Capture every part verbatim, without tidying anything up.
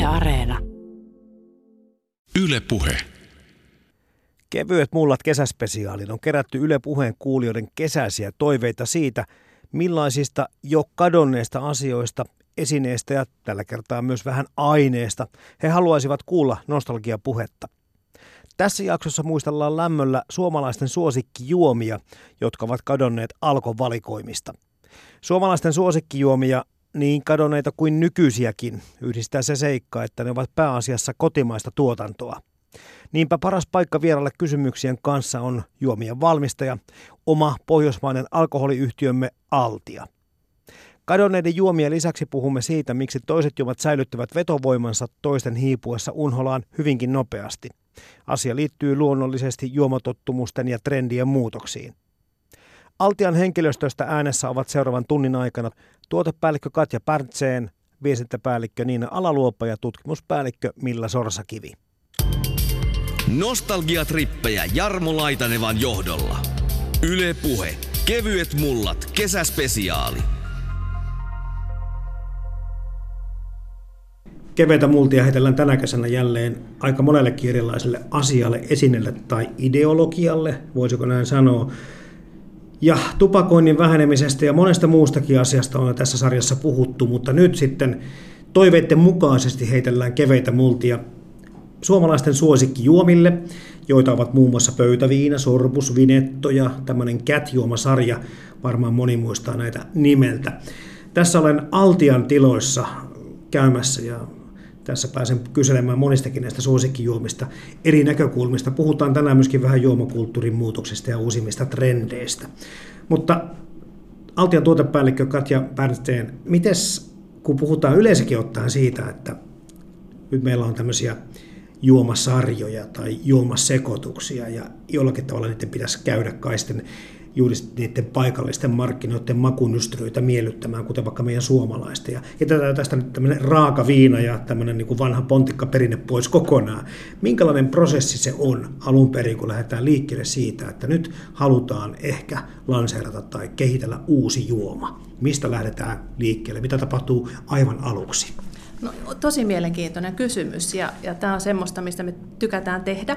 Areena. Yle Puhe. Kevyet mullat kesäspesiaalin on kerätty Yle Puheen kuulijoiden kesäisiä toiveita siitä, millaisista jo kadonneista asioista, esineistä ja tällä kertaa myös vähän aineesta he haluaisivat kuulla nostalgiapuhetta. Tässä jaksossa muistellaan lämmöllä suomalaisten suosikkijuomia, jotka ovat kadonneet Alkon valikoimista. Suomalaisten suosikkijuomia, niin kadonneita kuin nykyisiäkin, yhdistää se seikka, että ne ovat pääasiassa kotimaista tuotantoa. Niinpä paras paikka vieraille kysymyksien kanssa on juomien valmistaja, oma pohjoismainen alkoholiyhtiömme Altia. Kadonneiden juomien lisäksi puhumme siitä, miksi toiset juomat säilyttävät vetovoimansa toisten hiipuessa unholaan hyvinkin nopeasti. Asia liittyy luonnollisesti juomatottumusten ja trendien muutoksiin. Altian henkilöstöstä äänessä ovat seuraavan tunnin aikana tuotepäällikkö Katja Pärtseen, viestintäpäällikkö Niina Alaluopa ja tutkimuspäällikkö Milla Sorsakivi. Nostalgiatrippejä Jarmo Laitanevan johdolla. Yle Puhe. Kevyet mullat. Kesäspesiaali. Keveitä multia heitellään tänä kesänä jälleen aika monellekin erilaiselle asialle, esineelle tai ideologialle, voisiko näin sanoa. Ja tupakoinnin vähenemisestä ja monesta muustakin asiasta on tässä sarjassa puhuttu, mutta nyt sitten toiveiden mukaisesti heitellään keveitä multia suomalaisten suosikkijuomille, joita ovat muun muassa pöytäviina, sorbus, vinetto ja tämmöinen cat-juomasarja, varmaan moni muistaa näitä nimeltä. Tässä olen Altian tiloissa käymässä ja tässä pääsen kyselemään monistakin näistä suosikkijuomista eri näkökulmista. Puhutaan tänään myöskin vähän juomakulttuurin muutoksista ja uusimmista trendeistä. Mutta Altian tuotepäällikkö Katja Pärtseen, mites kun puhutaan yleensäkin ottaen siitä, että nyt meillä on tämmöisiä juomasarjoja tai juomasekoituksia ja jollakin tavalla niiden pitäisi käydä kai sitten juuri niiden paikallisten markkinoiden makunystyröitä miellyttämään, kuten vaikka meidän suomalaista. Ja jätetään tästä nyt tämmöinen raaka viina ja tämmöinen niin kuin vanha pontikkaperinne pois kokonaan. Minkälainen prosessi se on alun perin, kun lähdetään liikkeelle siitä, että nyt halutaan ehkä lanseerata tai kehitellä uusi juoma? Mistä lähdetään liikkeelle? Mitä tapahtuu aivan aluksi? No, tosi mielenkiintoinen kysymys ja, ja tämä on semmoista, mistä me tykätään tehdä.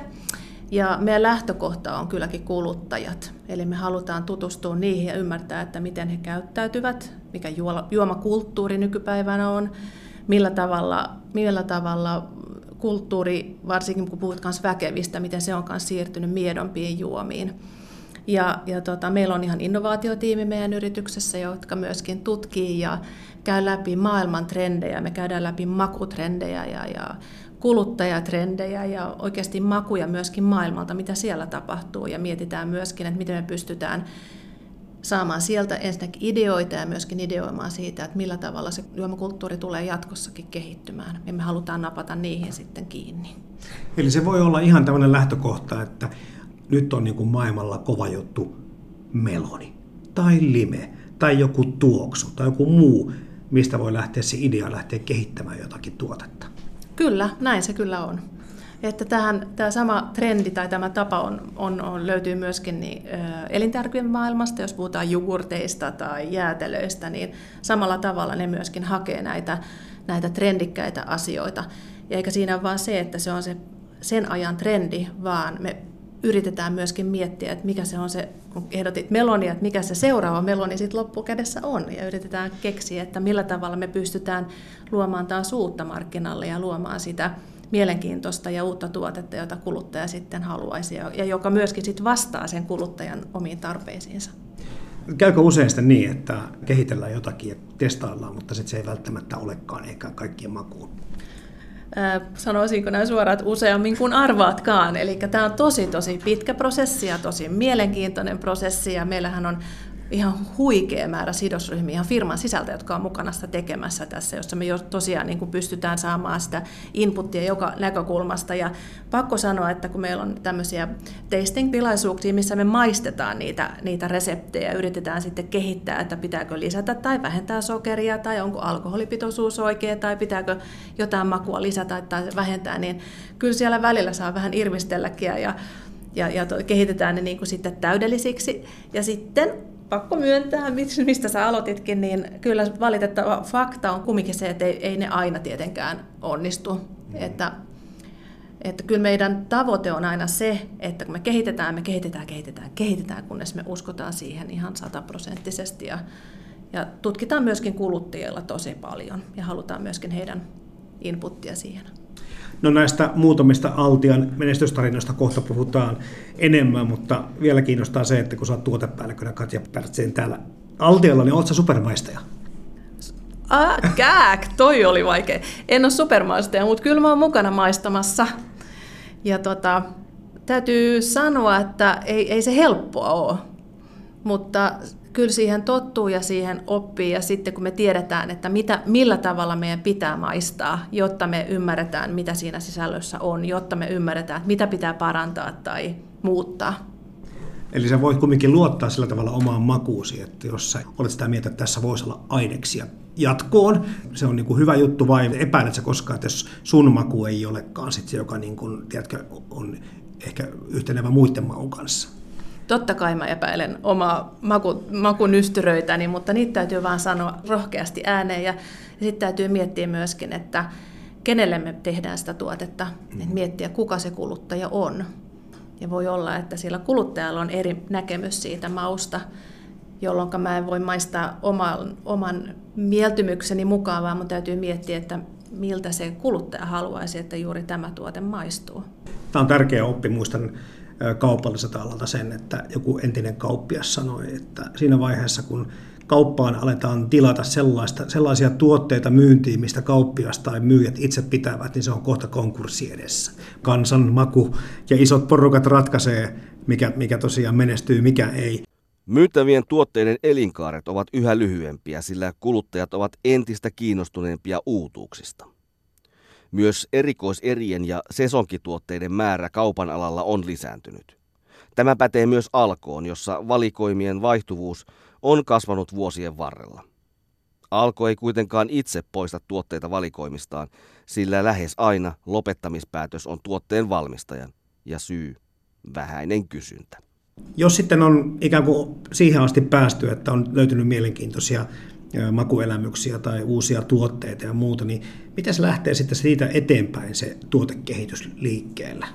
Ja meidän lähtökohta on kylläkin kuluttajat, eli me halutaan tutustua niihin ja ymmärtää, että miten he käyttäytyvät, mikä juomakulttuuri nykypäivänä on, millä tavalla, millä tavalla kulttuuri, varsinkin kun puhut myös väkevistä, miten se on myös siirtynyt miedompiin juomiin. Ja, ja tota, meillä on ihan innovaatiotiimi meidän yrityksessä, jotka myöskin tutkii ja käy läpi maailman trendejä, me käydään läpi makutrendejä ja, ja kuluttajatrendejä ja oikeasti makuja myöskin maailmalta, mitä siellä tapahtuu ja mietitään myöskin, että miten me pystytään saamaan sieltä ensinnäkin ideoita ja myöskin ideoimaan siitä, että millä tavalla se juomakulttuuri tulee jatkossakin kehittymään ja me halutaan napata niihin sitten kiinni. Eli se voi olla ihan tämmöinen lähtökohta, että nyt on niin kuin maailmalla kova juttu meloni tai lime tai joku tuoksu tai joku muu, mistä voi lähteä se idea lähteä kehittämään jotakin tuotetta. Kyllä, näin se kyllä on. Että tähän, tämä sama trendi tai tämä tapa on, on, on, löytyy myöskin niin, ö, elintarvikeen maailmasta, jos puhutaan jogurteista tai jäätelöistä, niin samalla tavalla ne myöskin hakee näitä, näitä trendikkäitä asioita. Ja eikä siinä ole vaan se, että se on se sen ajan trendi, vaan me yritetään myöskin miettiä, että mikä se on se, kun ehdotit melonia, että mikä se seuraava meloni sitten loppukädessä on. Ja yritetään keksiä, että millä tavalla me pystytään luomaan taas uutta markkinalle ja luomaan sitä mielenkiintoista ja uutta tuotetta, jota kuluttaja sitten haluaisi ja joka myöskin sitten vastaa sen kuluttajan omiin tarpeisiinsa. Käykö usein sitten niin, että kehitellään jotakin ja testaillaan, mutta sitten se ei välttämättä olekaan eikä kaikkien makuun? Sanoisinko näin suoraan, että useammin kuin arvaatkaan. Eli tämä on tosi, tosi pitkä prosessi ja tosi mielenkiintoinen prosessi. Ja meillähän on ihan huikea määrä sidosryhmiä ihan firman sisältä, jotka on mukana sitä tekemässä tässä, jossa me jo tosiaan niin kuin pystytään saamaan sitä inputtia joka näkökulmasta. Ja pakko sanoa, että kun meillä on tämmöisiä tasting-tilaisuuksia, missä me maistetaan niitä, niitä reseptejä, yritetään sitten kehittää, että pitääkö lisätä tai vähentää sokeria, tai onko alkoholipitoisuus oikea, tai pitääkö jotain makua lisätä tai vähentää, niin kyllä siellä välillä saa vähän irvistelläkin ja, ja, ja kehitetään ne niin kuin sitten täydellisiksi. Ja sitten pakko myöntää, mistä sä aloititkin, niin kyllä valitettava fakta on kumminkin se, että ei, ei ne aina tietenkään onnistu. Mm. Että, että kyllä meidän tavoite on aina se, että kun me kehitetään, me kehitetään, kehitetään, kehitetään, kunnes me uskotaan siihen ihan sataprosenttisesti. Ja, ja tutkitaan myöskin kuluttajilla tosi paljon ja halutaan myöskin heidän inputtia siihen. No näistä muutamista Altian menestystarinoista kohta puhutaan enemmän, mutta vielä kiinnostaa se, että kun sä oot tuotepäällikkönä Katja Pärtsen täällä Altialla, niin oot sä supermaistaja? Ah, kääk, toi oli vaikea. En ole supermaistaja, mutta kyllä mä oon mukana maistamassa. Ja tota, täytyy sanoa, että ei, ei se helppoa ole, mutta kyllä siihen tottuu ja siihen oppii, ja sitten kun me tiedetään, että mitä, millä tavalla meidän pitää maistaa, jotta me ymmärretään, mitä siinä sisällössä on, jotta me ymmärretään, mitä pitää parantaa tai muuttaa. Eli sä voit kumminkin luottaa sillä tavalla omaan makuusi, että jos sä olet sitä mieltä, että tässä voisi olla aineksia jatkoon, se on niin kuin hyvä juttu, vai epäilet sä koskaan, että jos sun maku ei olekaan sit se, joka niin kuin, tiedätkö, on ehkä yhtenevä muiden maun kanssa? Totta kai mä epäilen omaa maku, makunystyröitäni, mutta niitä täytyy vaan sanoa rohkeasti ääneen. Ja, ja sitten täytyy miettiä myöskin, että kenelle me tehdään sitä tuotetta. Mm. Että miettiä, kuka se kuluttaja on. Ja voi olla, että sillä kuluttajalla on eri näkemys siitä mausta, jolloin mä en voi maistaa oman, oman mieltymykseni mukaan, vaan mun täytyy miettiä, että miltä se kuluttaja haluaisi, että juuri tämä tuote maistuu. Tämä on tärkeä oppi, muistan kaupalliselta alalta sen, että joku entinen kauppias sanoi, että siinä vaiheessa, kun kauppaan aletaan tilata sellaista, sellaisia tuotteita myyntiin, mistä kauppias tai myyjät itse pitävät, niin se on kohta konkurssi edessä. Kansan maku ja isot porukat ratkaisee, mikä, mikä tosiaan menestyy, mikä ei. Myytävien tuotteiden elinkaaret ovat yhä lyhyempiä, sillä kuluttajat ovat entistä kiinnostuneempia uutuuksista. Myös erikoiserien ja sesonkituotteiden määrä kaupan alalla on lisääntynyt. Tämä pätee myös Alkoon, jossa valikoimien vaihtuvuus on kasvanut vuosien varrella. Alko ei kuitenkaan itse poista tuotteita valikoimistaan, sillä lähes aina lopettamispäätös on tuotteen valmistajan ja syy vähäinen kysyntä. Jos sitten on ikään kuin siihen asti päästy, että on löytynyt mielenkiintoisia makuelämyksiä tai uusia tuotteita ja muuta, niin miten se lähtee sitten siitä eteenpäin se tuotekehitys liikkeellä?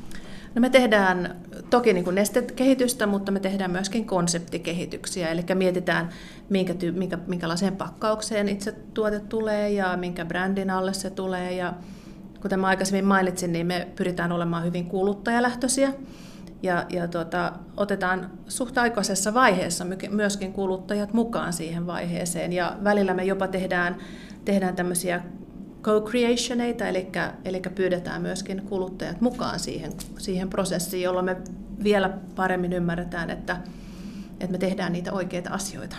No me tehdään toki niin kuin nestekehitystä, mutta me tehdään myöskin konseptikehityksiä, eli mietitään, minkä, ty- minkä, minkälaiseen pakkaukseen itse tuote tulee ja minkä brändin alle se tulee. Ja kuten mä aikaisemmin mainitsin, niin me pyritään olemaan hyvin kuluttajalähtöisiä. Ja, ja tuota, otetaan suht aikaisessa vaiheessa myöskin kuluttajat mukaan siihen vaiheeseen. Ja välillä me jopa tehdään, tehdään tämmöisiä co-creationeita, eli, eli pyydetään myöskin kuluttajat mukaan siihen, siihen prosessiin, jolloin me vielä paremmin ymmärretään, että, että me tehdään niitä oikeita asioita.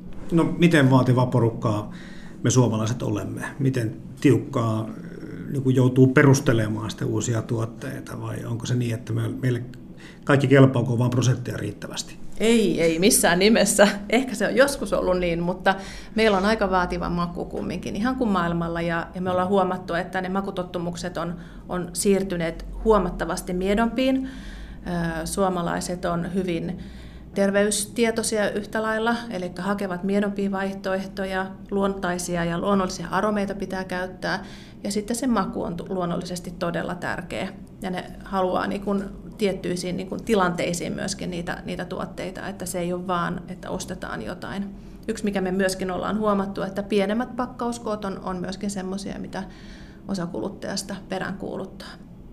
No miten vaativaa porukkaa me suomalaiset olemme? Miten tiukkaa niin kuin joutuu perustelemaan sitten uusia tuotteita, vai onko se niin, että meille kaikki kelpaako vaan prosentteja riittävästi? Ei, ei missään nimessä. Ehkä se on joskus ollut niin, mutta meillä on aika vaativa maku kumminkin, ihan kuin maailmalla. Ja, ja me ollaan huomattu, että ne makutottumukset on, on siirtyneet huomattavasti miedompiin. Suomalaiset on hyvin terveystietoisia yhtä lailla, eli hakevat miedompia vaihtoehtoja, luontaisia ja luonnollisia aromeita pitää käyttää. Ja sitten se maku on luonnollisesti todella tärkeä. Ja ne haluaa niin kuin tiettyisiin niin kuin tilanteisiin myöskin niitä, niitä tuotteita, että se ei ole vaan, että ostetaan jotain. Yksi, mikä me myöskin ollaan huomattu, että pienemmät pakkauskoot on, on myöskin semmoisia, mitä osa kuluttajasta peräänkuuluttaa.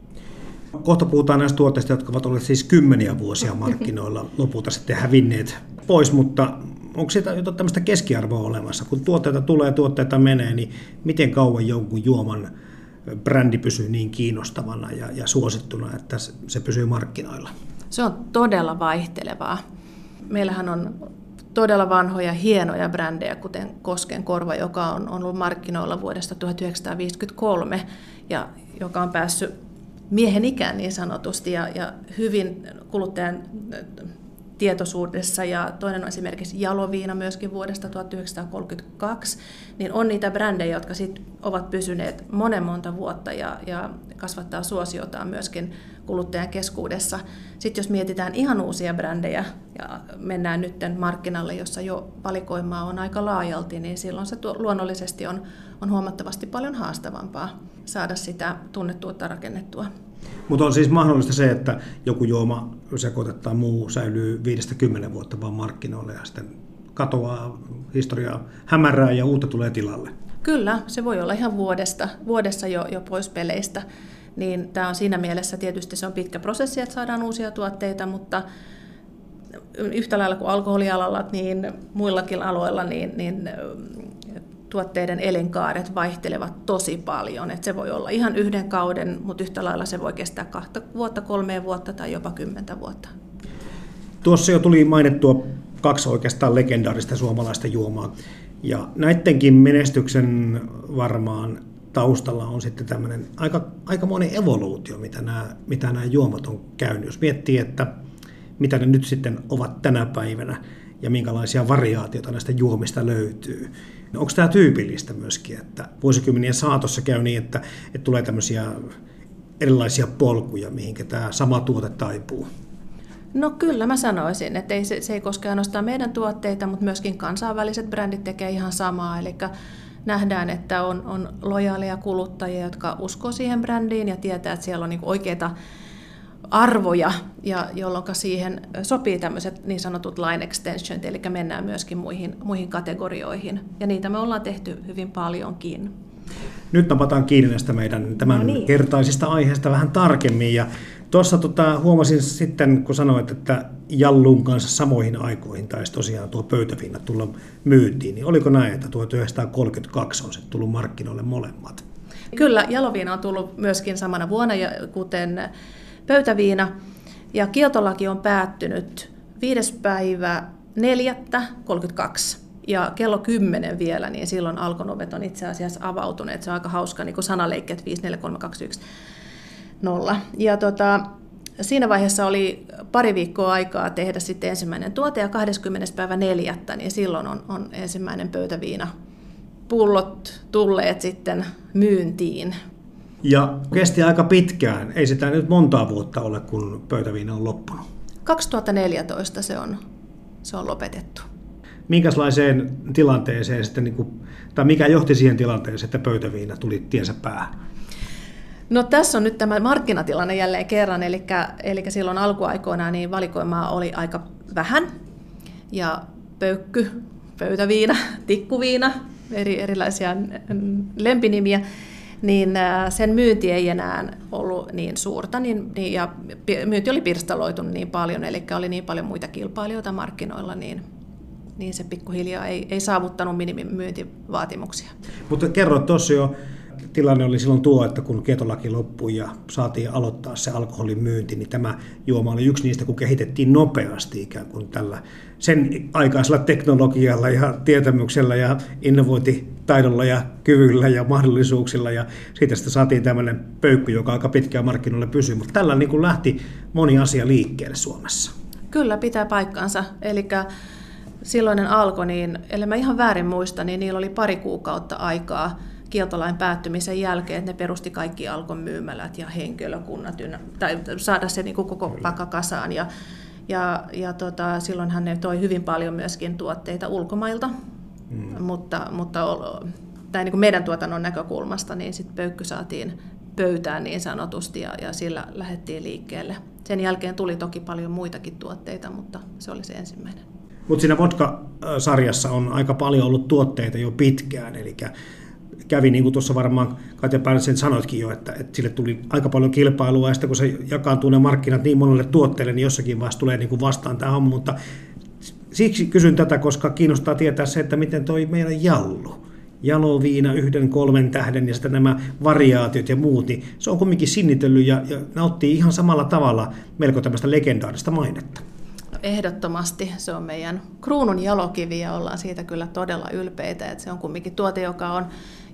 Kohta puhutaan näistä tuotteista, jotka ovat olleet siis kymmeniä vuosia markkinoilla, lopulta sitten hävinneet pois, mutta onko siitä jotain tämmöistä keskiarvoa olemassa? Kun tuotteita tulee, tuotteita menee, niin miten kauan jonkun juoman brändi pysyy niin kiinnostavana ja, ja suosittuna, että se pysyy markkinoilla? Se on todella vaihtelevaa. Meillähän on todella vanhoja, hienoja brändejä, kuten Koskenkorva, joka on, on ollut markkinoilla vuodesta tuhatyhdeksänsataaviisikymmentäkolme ja joka on päässyt miehen ikään niin sanotusti ja, ja hyvin kuluttajan tietoisuudessa, ja toinen on esimerkiksi Jaloviina myöskin vuodesta tuhatyhdeksänsataakolmekymmentäkaksi, niin on niitä brändejä, jotka sit ovat pysyneet monen monta vuotta ja, ja kasvattaa suosiotaan myöskin kuluttajan keskuudessa. Sitten jos mietitään ihan uusia brändejä ja mennään nyt markkinalle, jossa jo valikoimaa on aika laajalti, niin silloin se luonnollisesti on, on huomattavasti paljon haastavampaa saada sitä tunnettuutta rakennettua. Mutta on siis mahdollista se, että joku juoma, sekoite tai muu säilyy viidestä kymmenen vuotta vaan markkinoille ja sitten katoaa, historiaa hämärää ja uutta tulee tilalle. Kyllä, se voi olla ihan vuodesta, vuodessa jo, jo pois peleistä. Niin tämä on siinä mielessä tietysti se on pitkä prosessi, että saadaan uusia tuotteita, mutta yhtä lailla kuin alkoholialalla, niin muillakin aloilla, niin, niin tuotteiden elinkaaret vaihtelevat tosi paljon. Et se voi olla ihan yhden kauden, mutta yhtä lailla se voi kestää kahta vuotta, kolmea vuotta tai jopa kymmentä vuotta. Tuossa jo tuli mainittua kaksi oikeastaan legendaarista suomalaista juomaa. Ja näidenkin menestyksen varmaan taustalla on sitten tämmöinen aika, aikamoinen evoluutio, mitä nämä, mitä nämä juomat on käynyt. Jos miettii, että mitä ne nyt sitten ovat tänä päivänä ja minkälaisia variaatioita näistä juomista löytyy. Onko tämä tyypillistä myöskin, että vuosikymmenien saatossa käy niin, että, että tulee tämmöisiä erilaisia polkuja, mihinkä tämä sama tuote taipuu? No kyllä mä sanoisin, että ei, se, se ei koske ainoastaan meidän tuotteita, mutta myöskin kansainväliset brändit tekee ihan samaa. Eli nähdään, että on, on lojaaleja kuluttajia, jotka uskoo siihen brändiin ja tietää, että siellä on niin oikeita arvoja, ja jolloin siihen sopii tämmöiset niin sanotut line extensionit, eli mennään myöskin muihin, muihin kategorioihin. Ja niitä me ollaan tehty hyvin paljonkin. Nyt napataan kiinni näistä meidän tämän no niin. kertaisista aiheista vähän tarkemmin. Ja tuossa tota, huomasin sitten, kun sanoit, että Jallun kanssa samoihin aikoihin taisi tosiaan tuo pöytäviina tulla myyntiin, niin oliko näin, että tuhatyhdeksänsataakolmekymmentäkaksi on sitten tullut markkinoille molemmat? Kyllä, Jaloviina on tullut myöskin samana vuonna, kuten pöytäviina, ja kieltolaki on päättynyt viides päivä neljättä kolmekymmentäkaksi. Ja kello kymmenen vielä, niin silloin Alkon ovet on itse asiassa avautuneet. Se on aika hauska niin kuin sanaleikki, että viisi neljä kolme kaksi yksi nolla. Ja tota, siinä vaiheessa oli pari viikkoa aikaa tehdä sitten ensimmäinen tuote, ja kahdeskymmenes päivä neljättä, niin silloin on, on ensimmäinen pöytäviina. Pullot tulleet sitten myyntiin. Ja kesti aika pitkään. Ei sitä nyt montaa vuotta ole, kun pöytäviina on loppunut. kaksituhattaneljätoista se on, se on lopetettu. Minkälaiseen tilanteeseen sitten, niin kuin, tai mikä johti siihen tilanteeseen, että pöytäviina tuli tiensä päähän? No tässä on nyt tämä markkinatilanne jälleen kerran, eli, eli silloin alkuaikoina niin valikoimaa oli aika vähän, ja pöykky, pöytäviina, tikkuviina, eri, erilaisia lempinimiä, niin sen myynti ei enää ollut niin suurta, niin, niin, ja myynti oli pirstaloitunut niin paljon, eli oli niin paljon muita kilpailijoita markkinoilla, niin niin se pikkuhiljaa ei, ei saavuttanut minimimyyntivaatimuksia. Mutta kerroit tuossa jo, tilanne oli silloin tuo, että kun kieltolaki loppui ja saatiin aloittaa se alkoholin myynti, niin tämä juoma oli yksi niistä, kun kehitettiin nopeasti ikään kuin tällä sen aikaisella teknologialla ja tietämyksellä ja innovointitaidolla ja kyvyllä ja mahdollisuuksilla, ja siitä sitten saatiin tämmöinen pöykky, joka aika pitkään markkinoilla pysyi, mutta tällä niin kuin lähti moni asia liikkeelle Suomessa. Kyllä, pitää paikkansa. Elikkä silloinen Alko, niin ellei mä ihan väärin muista, niin niillä oli pari kuukautta aikaa kieltolain päättymisen jälkeen, että ne perusti kaikki Alkon myymälät ja henkilökunnat, tai saada se niin kuin koko pakka kasaan. Ja, ja, ja tota, silloinhan ne toi hyvin paljon myöskin tuotteita ulkomailta, mm. mutta, mutta tai niin kuin meidän tuotannon näkökulmasta, niin sitten pöykky saatiin pöytään niin sanotusti, ja, ja sillä lähdettiin liikkeelle. Sen jälkeen tuli toki paljon muitakin tuotteita, mutta se oli se ensimmäinen. Mutta siinä vodka-sarjassa on aika paljon ollut tuotteita jo pitkään, eli kävi niin kuin tuossa varmaan Katja Pärnsen sanoitkin jo, että, että sille tuli aika paljon kilpailua, ja sitten kun se jakaantuu ne markkinat niin monelle tuotteelle, niin jossakin vaiheessa tulee niin kuin vastaan tämä homma, mutta siksi kysyn tätä, koska kiinnostaa tietää se, että miten toi meidän Jallu, Jaloviina, yhden kolmen tähden ja sitten nämä variaatiot ja muut, niin se on kumminkin sinnitellyt ja, ja nauttii ihan samalla tavalla melko tämmöistä legendaarista mainetta. Ehdottomasti se on meidän kruunun jalokivi, ja ollaan siitä kyllä todella ylpeitä, että se on kumminkin tuote, joka on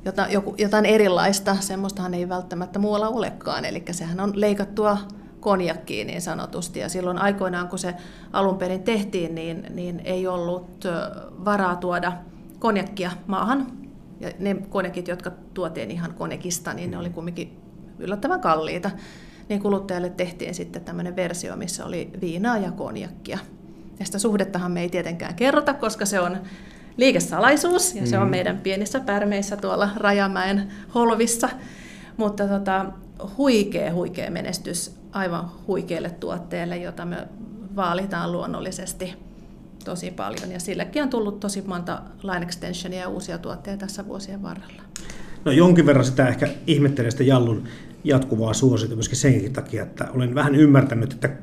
jotain erilaista, semmoistahan ei välttämättä muualla olekaan, eli sehän on leikattua konjakkiin niin sanotusti, ja silloin aikoinaan, kun se alun perin tehtiin, niin, niin ei ollut varaa tuoda konjakkia maahan, ja ne konjakit, jotka tuotiin ihan konjakista, niin ne oli kumminkin yllättävän kalliita. niin kuluttajalle tehtiin sitten tämmöinen versio, missä oli viinaa ja konjakkia. Ja sitä suhdettahan me ei tietenkään kerrota, koska se on liikesalaisuus, ja se on meidän pienissä pärmeissä tuolla Rajamäen holvissa. Mutta tota, huikea, huikea menestys aivan huikeille tuotteille, jota me vaalitaan luonnollisesti tosi paljon. Ja sillekin on tullut tosi monta line extensionia ja uusia tuotteita tässä vuosien varrella. No jonkin verran sitä ehkä ihmettelen sitä Jallun jatkuvaa suosiota myöskin senkin takia, että olen vähän ymmärtänyt, että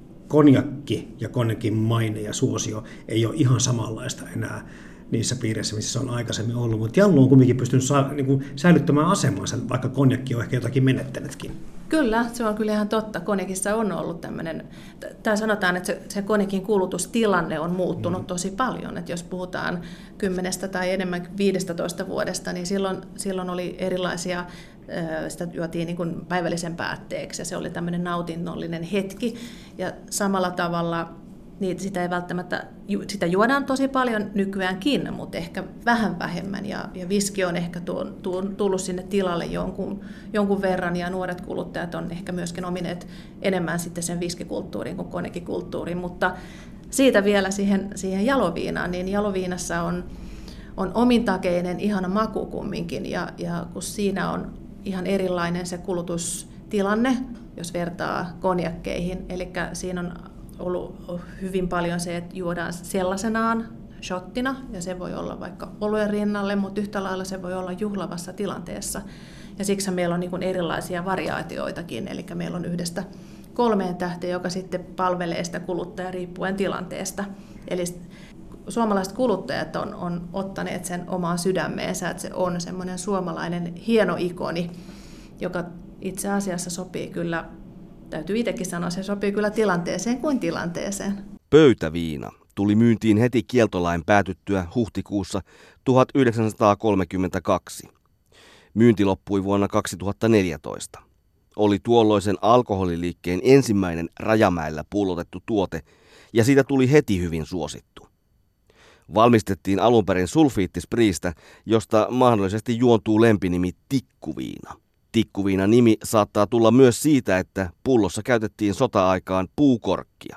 konjakki ja konjakin maine ja suosio ei ole ihan samanlaista enää niissä piireissä, missä se on aikaisemmin ollut, mutta Jallu on kuitenkin pystynyt saa, niin kuin säilyttämään asemansa, vaikka konjakki on ehkä jotakin menettänytkin. Kyllä, se on kyllä ihan totta. Konjakissa on ollut tämmöinen, tai sanotaan, että se, se konjakin kulutustilanne on muuttunut tosi paljon. Että jos puhutaan kymmenestä tai enemmän viidestätoista vuodesta, niin silloin, silloin oli erilaisia, sitä juotiin niin kuin päivällisen päätteeksi, ja se oli tämmöinen nautinnollinen hetki. Ja samalla tavalla niitä sitä ei välttämättä, sitä juodaan tosi paljon nykyäänkin, mutta ehkä vähän vähemmän, ja, ja viski on ehkä tuon, tuon, tullut sinne tilalle jonkun, jonkun verran, ja nuoret kuluttajat on ehkä myöskin omineet enemmän sitten sen viskikulttuuriin kuin konekikulttuuriin, mutta siitä vielä siihen, siihen jaloviinaan, niin jaloviinassa on, on omintakeinen ihana maku kumminkin, ja, ja kun siinä on ihan erilainen se kulutustilanne, jos vertaa konjakkeihin, eli siinä on ollut hyvin paljon se, että juodaan sellaisenaan shottina, ja se voi olla vaikka oluen rinnalle, mutta yhtä lailla se voi olla juhlavassa tilanteessa. Ja siksi meillä on niin kuin erilaisia variaatioitakin, eli meillä on yhdestä kolmeen tähteä, joka sitten palvelee sitä kuluttajaa riippuen tilanteesta. Eli suomalaiset kuluttajat on, on ottaneet sen omaan sydämeensä, että se on semmoinen suomalainen hieno ikoni, joka itse asiassa sopii kyllä, täytyy itsekin sanoa, se sopii kyllä tilanteeseen kuin tilanteeseen. Pöytäviina tuli myyntiin heti kieltolain päätyttyä huhtikuussa tuhatyhdeksänsataakolmekymmentäkaksi. Myynti loppui vuonna kaksituhattaneljätoista. Oli tuolloisen alkoholiliikkeen ensimmäinen Rajamäellä pullotettu tuote, ja siitä tuli heti hyvin suosittu. Valmistettiin alun perin sulfiittispriistä, josta mahdollisesti juontuu lempinimi tikkuviina. Tikkuviinan nimi saattaa tulla myös siitä, että pullossa käytettiin sota-aikaan puukorkkia.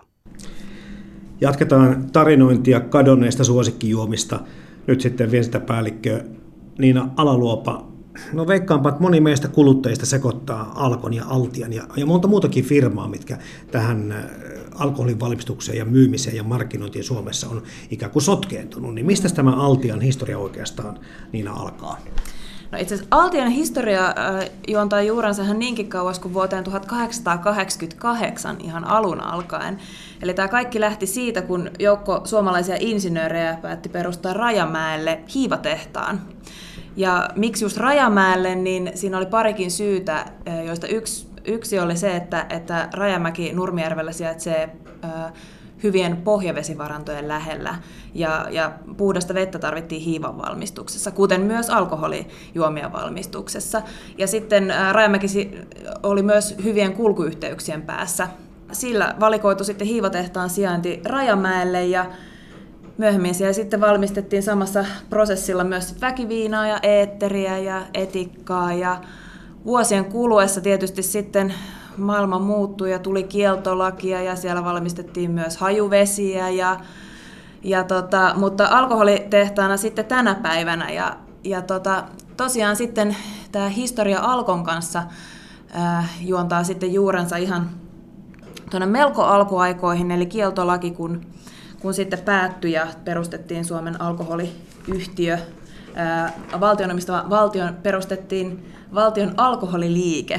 Jatketaan tarinointia kadonneista suosikkijuomista. Nyt sitten viestintäpäällikkö Niina Alaluopa. No veikkaanpa, että moni meistä kuluttajista sekoittaa Alkon ja Altian ja, ja monta muutakin firmaa, mitkä tähän alkoholin valmistukseen ja myymiseen ja markkinointiin Suomessa on ikään kuin sotkeentunut. Niin mistä tämä Altian historia oikeastaan, Niina, alkaa? No itse asiassa Altian historia äh, juontaa juurensa ihan niinkin kauas kuin vuoteen tuhatkahdeksansataakahdeksankymmentäkahdeksan ihan alun alkaen. Eli tämä kaikki lähti siitä, kun joukko suomalaisia insinöörejä päätti perustaa Rajamäelle hiivatehtaan. Ja miksi just Rajamäelle, niin siinä oli parikin syytä, joista yksi, yksi oli se, että, että Rajamäki Nurmijärvellä sijaitsee äh, hyvien pohjavesivarantojen lähellä, ja, ja puhdasta vettä tarvittiin hiivan valmistuksessa, kuten myös alkoholijuomien valmistuksessa. Ja sitten ää, Rajamäki oli myös hyvien kulkuyhteyksien päässä. Sillä valikoitu sitten hiivatehtaan sijainti Rajamäelle, ja myöhemmin siellä sitten valmistettiin samassa prosessilla myös väkiviinaa ja eetteriä ja etikkaa, ja vuosien kuluessa tietysti sitten maailma muuttui ja tuli kieltolakia, ja siellä valmistettiin myös hajuvesiä, ja, ja tota, mutta alkoholitehtaana sitten tänä päivänä. Ja, ja tota, tosiaan sitten tämä historia Alkon kanssa äh, juontaa sitten juurensa ihan tuonne melko alkuaikoihin, eli kieltolaki kun, kun sitten päättyi ja perustettiin Suomen alkoholiyhtiö. Äh, valtion omistama valtion perustettiin valtion alkoholiliike.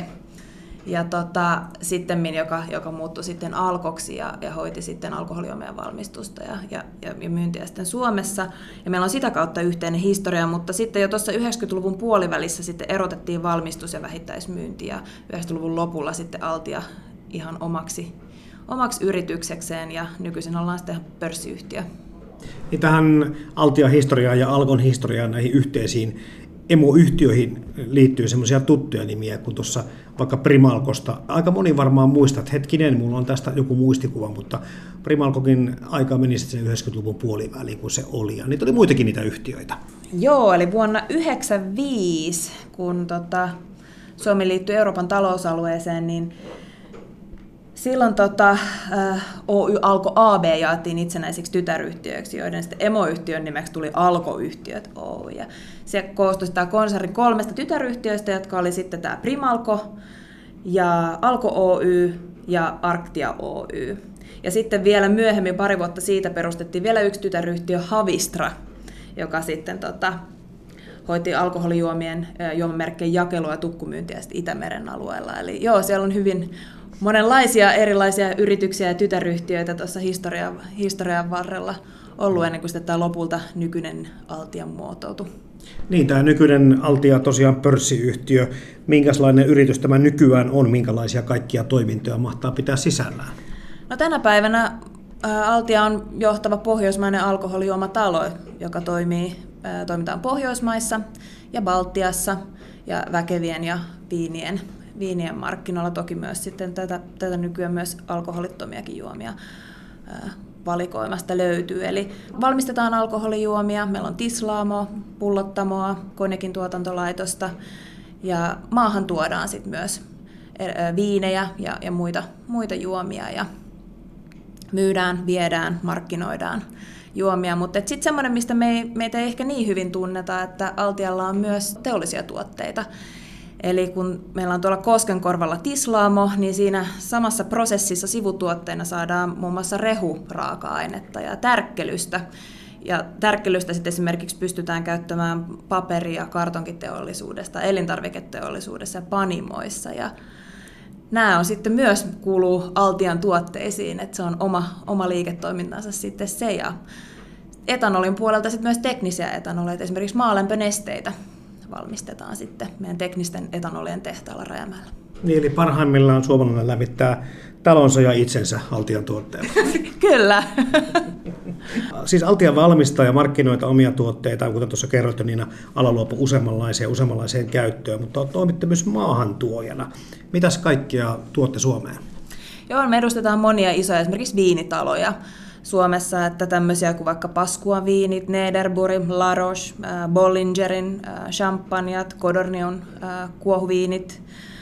Ja tota, sittemmin, joka, joka muuttui sitten Alkoksi ja, ja hoiti sitten alkoholijuomien valmistusta ja, ja, ja myyntiä sitten Suomessa. Ja meillä on sitä kautta yhteinen historia, mutta sitten jo tuossa yhdeksänkymmentäluvun puolivälissä sitten erotettiin valmistus ja vähittäismyynti, ja yhdeksänkymmentäluvun lopulla sitten Altia ihan omaksi, omaksi yrityksekseen, ja nykyisin ollaan sitten pörssiyhtiö. Niin tähän Altian historiaan ja Alkon historiaan, näihin yhteisiin emoyhtiöihin liittyy semmoisia tuttuja nimiä, kun tuossa vaikka Primalkosta. Aika moni varmaan muistaa, että hetkinen, mulla on tästä joku muistikuva, mutta Primalkokin aika meni sitten yhdeksänkymmentäluvun puoliväliin, kun se oli. Ja niitä oli muitakin niitä yhtiöitä. Joo, eli vuonna yhdeksänkymmentäviisi, kun tota, Suomi liittyi Euroopan talousalueeseen, niin, Silloin tota, Oy Alko A B jaettiin itsenäisiksi tytäryhtiöiksi, joiden sitten emoyhtiön nimeksi tuli Alko-yhtiöt Oy. Ja se koostui tämä konsernin kolmesta tytäryhtiöistä, jotka oli sitten tämä Primalko ja Alko Oy ja Arctia Oy. Ja sitten vielä myöhemmin, pari vuotta siitä, perustettiin vielä yksi tytäryhtiö Havistra, joka sitten tota, hoiti alkoholijuomien juomamerkkien jakelua ja tukkumyyntiä Itämeren alueella. Eli joo, siellä on hyvin monenlaisia erilaisia yrityksiä ja tytäryhtiöitä tuossa historian, historian varrella ollut ennen kuin sitten tämä lopulta nykyinen Altia muotoutui. Niin, tämä nykyinen Altia tosiaan pörssiyhtiö. Minkälainen yritys tämä nykyään on? Minkälaisia kaikkia toimintoja mahtaa pitää sisällään? No, tänä päivänä Altia on johtava pohjoismainen alkoholijuomatalo, joka toimii, toimitaan Pohjoismaissa ja Baltiassa ja väkevien ja viinien, viinien markkinoilla. Toki myös sitten tätä, tätä nykyään myös alkoholittomiakin juomia valikoimasta löytyy. Eli valmistetaan alkoholijuomia, meillä on tislaamoa, pullottamoa, konjakin tuotantolaitosta ja maahan tuodaan sitten myös viinejä ja, ja muita, muita juomia ja myydään, viedään, markkinoidaan juomia, mutta sitten semmoinen, mistä me ei, meitä ei ehkä niin hyvin tunneta, että Altialla on myös teollisia tuotteita. Eli kun meillä on tuolla Koskenkorvalla tislaamo, niin siinä samassa prosessissa sivutuotteina saadaan muun muassa rehuraaka-ainetta ja tärkkelystä. Ja tärkkelystä sitten esimerkiksi pystytään käyttämään paperia kartonkiteollisuudesta, elintarviketeollisuudessa ja panimoissa. Ja nämä on sitten myös kuuluu Altian tuotteisiin, että se on oma, oma liiketoimintansa sitten se. Ja etanolin puolelta sitten myös teknisiä etanoleita, esimerkiksi maalämpönesteitä valmistetaan sitten meidän teknisten etanolien tehtaalla Rajamäellä. Niin, eli parhaimmillaan suomalainen lämmittää talonsa ja itsensä Altian tuotteella. Kyllä. Siis Altia valmistaa ja markkinoita omia tuotteita, kuten tuossa kerroit, niin ala luopui useammanlaiseen useammanlaiseen käyttöön, mutta toimitte myös maahantuojana. Mitäs kaikkea tuotte Suomeen? Joo, me edustetaan monia isoja esimerkiksi viinitaloja Suomessa, että tämmöisiä kuin vaikka Pascua viinit, Nederburg, La Roche, äh, Bollingerin äh, champanjat, Codornion äh, kuohuviinit,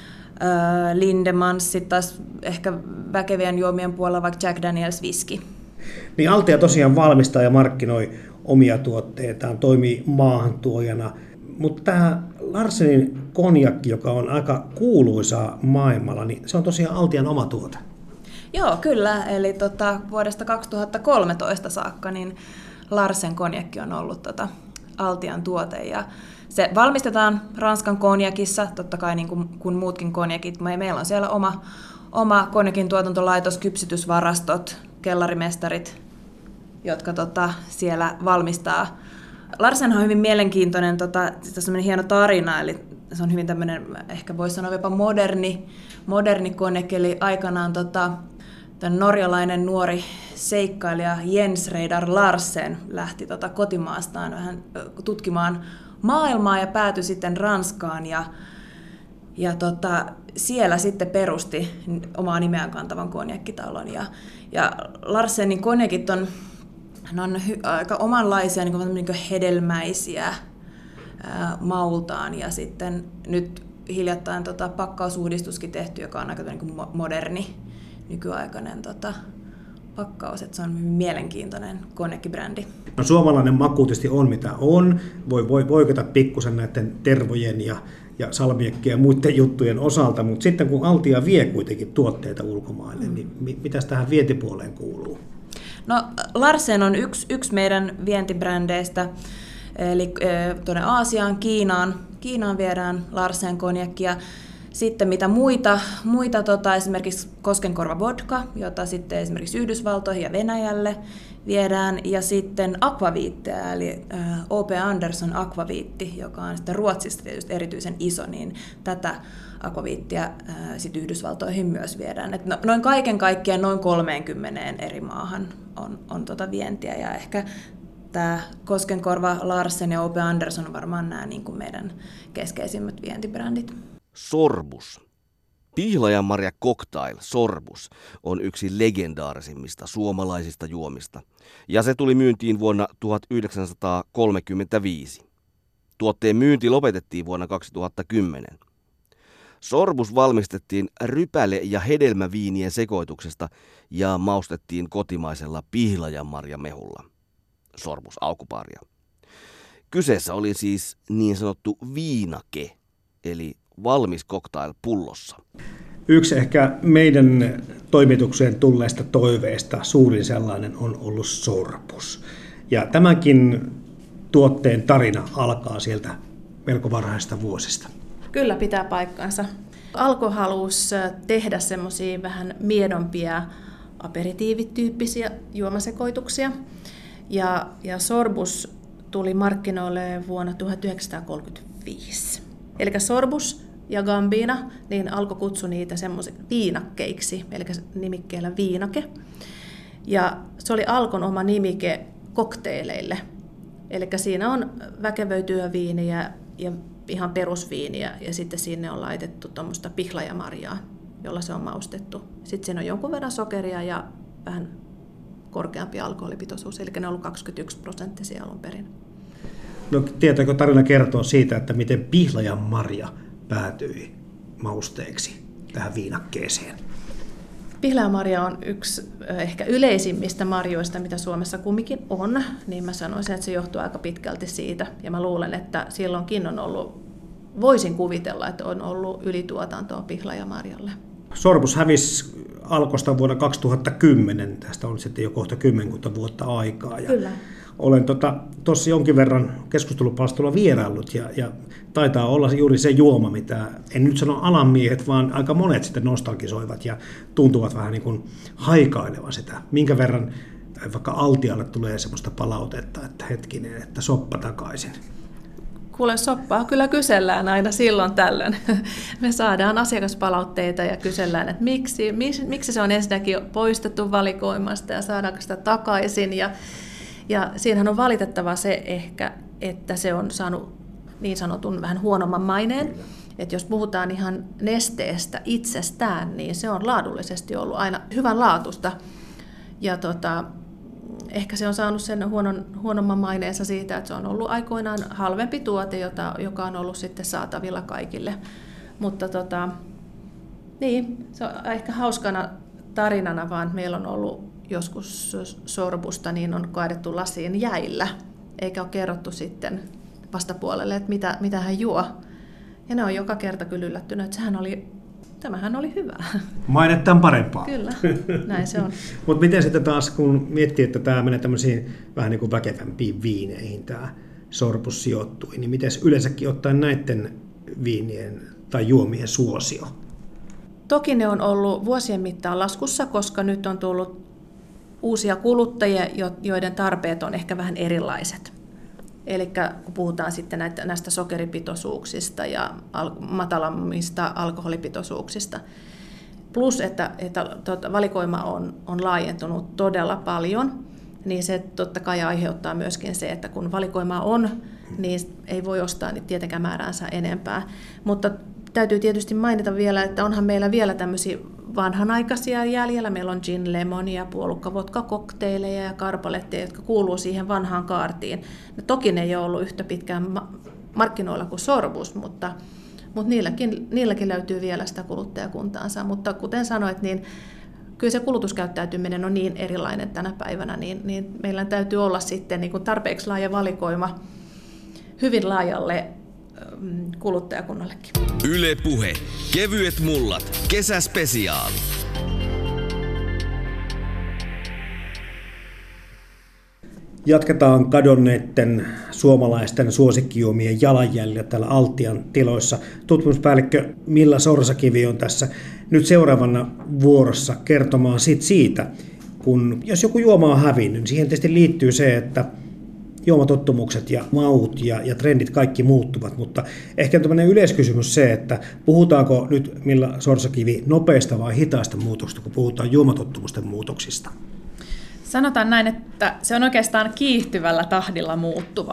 äh, Lindemans, sitten taas ehkä väkevien juomien puolella vaikka Jack Daniels whisky. Niin Altia tosiaan valmistaa ja markkinoi omia tuotteitaan, toimii maahantuojana, mutta tämä Larsenin konjakki, joka on aika kuuluisa maailmalla, niin se on tosiaan Altian oma tuote. Joo, kyllä. Eli tota, vuodesta kaksituhattakolmetoista saakka niin Larsen konjakki on ollut tota Altian tuote. Ja se valmistetaan Ranskan konjakissa, totta kai niin kuin, kuin muutkin konjakit. Meillä on siellä oma, oma konjakin tuotantolaitos, kypsitysvarastot, kellarimestarit, jotka tota, siellä valmistaa. Larsen on hyvin mielenkiintoinen, tota, tässä on hieno tarina, eli se on hyvin tämmöinen, ehkä voisi sanoa jopa moderni, moderni konjakki, eli aikanaan tota, tämän norjalainen nuori seikkailija Jens Reidar Larsen lähti tota kotimaastaan vähän tutkimaan maailmaa ja päätyi sitten Ranskaan ja, ja tota, siellä sitten perusti omaa nimeään kantavan konjakkitalon. Ja, ja Larsenin konjakit on, on hy, aika omanlaisia, niin niin hedelmäisiä ää, maultaan ja sitten nyt hiljattain tota, pakkausuudistuskin tehty, joka on aika niin kuin moderni, nykyaikainen tota, pakkaus, että se on hyvin mielenkiintoinen konjakkibrändi. No, suomalainen maku tietysti on mitä on, voi, voi voikata pikkusen näiden tervojen ja, ja salmiekkien ja muiden juttujen osalta, mutta sitten kun Altia vie kuitenkin tuotteita ulkomaille, mm. niin mitäs tähän vientipuoleen kuuluu? No, Larsen on yksi, yksi meidän vientibrändeistä, eli tuonne Aasiaan, Kiinaan, Kiinaan viedään Larsen konjakkia. Sitten mitä muita, muita tota, esimerkiksi Koskenkorva vodka, jota sitten esimerkiksi Yhdysvaltoihin ja Venäjälle viedään, ja sitten akvaviitteä, eli O P Anderson akvaviitti, joka on sitten Ruotsista tietysti erityisen iso, niin tätä akvaviittiä sitten Yhdysvaltoihin myös viedään. Et no, noin kaiken kaikkiaan noin kolmeenkymmeneen eri maahan on, on tota vientiä, ja ehkä tämä Koskenkorva, Larsen ja O P Anderson on varmaan nämä niin kuin meidän keskeisimmät vientibrändit. Sorbus. Pihlajanmarja Cocktail Sorbus on yksi legendaarisimmista suomalaisista juomista, ja se tuli myyntiin vuonna tuhatyhdeksänsataakolmekymmentäviisi. Tuotteen myynti lopetettiin vuonna kaksituhattakymmenen. Sorbus valmistettiin rypäle- ja hedelmäviinien sekoituksesta ja maustettiin kotimaisella pihlajanmarjamehulla. Sorbus alkuparia. Kyseessä oli siis niin sanottu viinake, eli valmis cocktail pullossa. Yksi ehkä meidän toimitukseen tulleista toiveista, suurin sellainen, on ollut sorbus. Ja tämänkin tuotteen tarina alkaa sieltä melko varhaisista vuosista. Kyllä pitää paikkansa. Alko halusi tehdä semmoisia vähän miedompia aperitiivityyppisiä juomasekoituksia. Ja, ja sorbus tuli markkinoille vuonna tuhatyhdeksänsataakolmekymmentäviisi. Eli sorbus ja gambina, niin Alko kutsui niitä semmoisiksi viinakkeiksi, eli nimikkeellä viinake. Ja se oli Alkon oma nimike kokteileille. Eli siinä on väkevöityä viiniä ja ihan perusviiniä, ja sitten sinne on laitettu tuommoista pihlajamarjaa, jolla se on maustettu. Sitten siinä on jonkun verran sokeria ja vähän korkeampi alkoholipitoisuus, eli ne on ollut kaksikymmentäyksi prosenttisia alun perin. No, tietääkö tarina kertoo siitä, että miten pihlajanmarja päätyi mausteeksi tähän viinakkeeseen? Pihlajanmarja on yksi ehkä yleisimmistä marjoista, mitä Suomessa kumminkin on, niin mä sanoisin, että se johtuu aika pitkälti siitä. Ja mä luulen, että silloinkin on ollut, voisin kuvitella, että on ollut ylituotantoa pihlajanmarjalle. Sorbus hävisi Alkosta vuonna kaksituhattakymmenen, tästä on sitten jo kohta kymmenkunta vuotta aikaa. Ja Kyllä. Olen tuossa tota, jonkin verran keskustelupalstolla vieraillut ja, ja taitaa olla juuri se juoma, mitä en nyt sano alan miehet, vaan aika monet sitten nostalgisoivat ja tuntuvat vähän niin kuin haikailevan sitä. Minkä verran vaikka Altialle tulee sellaista palautetta, että hetkinen, että soppa takaisin. Kuule, soppaa kyllä kysellään aina silloin tällöin. Me saadaan asiakaspalautteita ja kysellään, että miksi, miksi se on ensinnäkin poistettu valikoimasta ja saadaanko sitä takaisin. Ja, ja siinähän on valitettava se ehkä, että se on saanut niin sanotun vähän huonomman maineen. Että jos puhutaan ihan nesteestä itsestään, niin se on laadullisesti ollut aina hyvän laatusta. Ja tota, ehkä se on saanut sen huonon, huonomman maineensa siitä, että se on ollut aikoinaan halvempi tuote, jota, joka on ollut sitten saatavilla kaikille. Mutta tota, niin, se on ehkä hauskana tarinana, vaan meillä on ollut joskus sorbusta, niin on kaadettu lasiin jäillä, eikä ole kerrottu sitten vastapuolelle, että mitä, mitä hän juo. Ja ne on joka kerta kyllä yllättynyt, että sehän oli, tämähän oli hyvä. Mainettaan parempaa. Kyllä, näin se on. Mutta miten sitten taas, kun miettii, että tämä menee tämmöisiin vähän niin kuin väkevämpiin viineihin, tämä sorbus sijoittui, niin miten yleensäkin ottaen näiden viinien tai juomien suosio? Toki ne on ollut vuosien mittaan laskussa, koska nyt on tullut uusia kuluttajia, joiden tarpeet on ehkä vähän erilaiset. Eli kun puhutaan sitten näitä, näistä sokeripitoisuuksista ja al- matalammista alkoholipitoisuuksista. Plus, että, että tuota, valikoima on, on laajentunut todella paljon, niin se totta kai aiheuttaa myöskin se, että kun valikoima on, niin ei voi ostaa niin tietenkään määräänsä enempää. Mutta täytyy tietysti mainita vielä, että onhan meillä vielä tämmöisiä vanhanaikaisia jäljellä. Meillä on gin lemonia, puolukka-vodka-kokteileja ja karpaletteja, jotka kuuluu siihen vanhaan kaartiin. No, toki ne ei ole ollut yhtä pitkään markkinoilla kuin sorbus, mutta, mutta niilläkin, niilläkin löytyy vielä sitä kuluttajakuntaansa. Mutta kuten sanoit, niin kyllä se kulutuskäyttäytyminen on niin erilainen tänä päivänä, niin, niin meillä täytyy olla sitten niin kuin tarpeeksi laaja valikoima hyvin laajalle kuluttajakunnallekin. Yle Puhe. Kevyet mullat. Kesäspesiaali. Jatketaan kadonneiden suomalaisten suosikkijuomien jalanjäljellä täällä Altian tiloissa. Tutkimuspäällikkö Milla Sorsakivi on tässä nyt seuraavana vuorossa kertomaan sit siitä, kun jos joku juoma on hävinnyt, niin siihen tietysti liittyy se, että juomatottumukset ja maut ja, ja trendit kaikki muuttuvat, mutta ehkä tämmöinen yleiskysymys se, että puhutaanko nyt Milla Sorsakivi nopeista vai hitaista muutoksista, kun puhutaan juomatottumusten muutoksista? Sanotaan näin, että se on oikeastaan kiihtyvällä tahdilla muuttuvaa.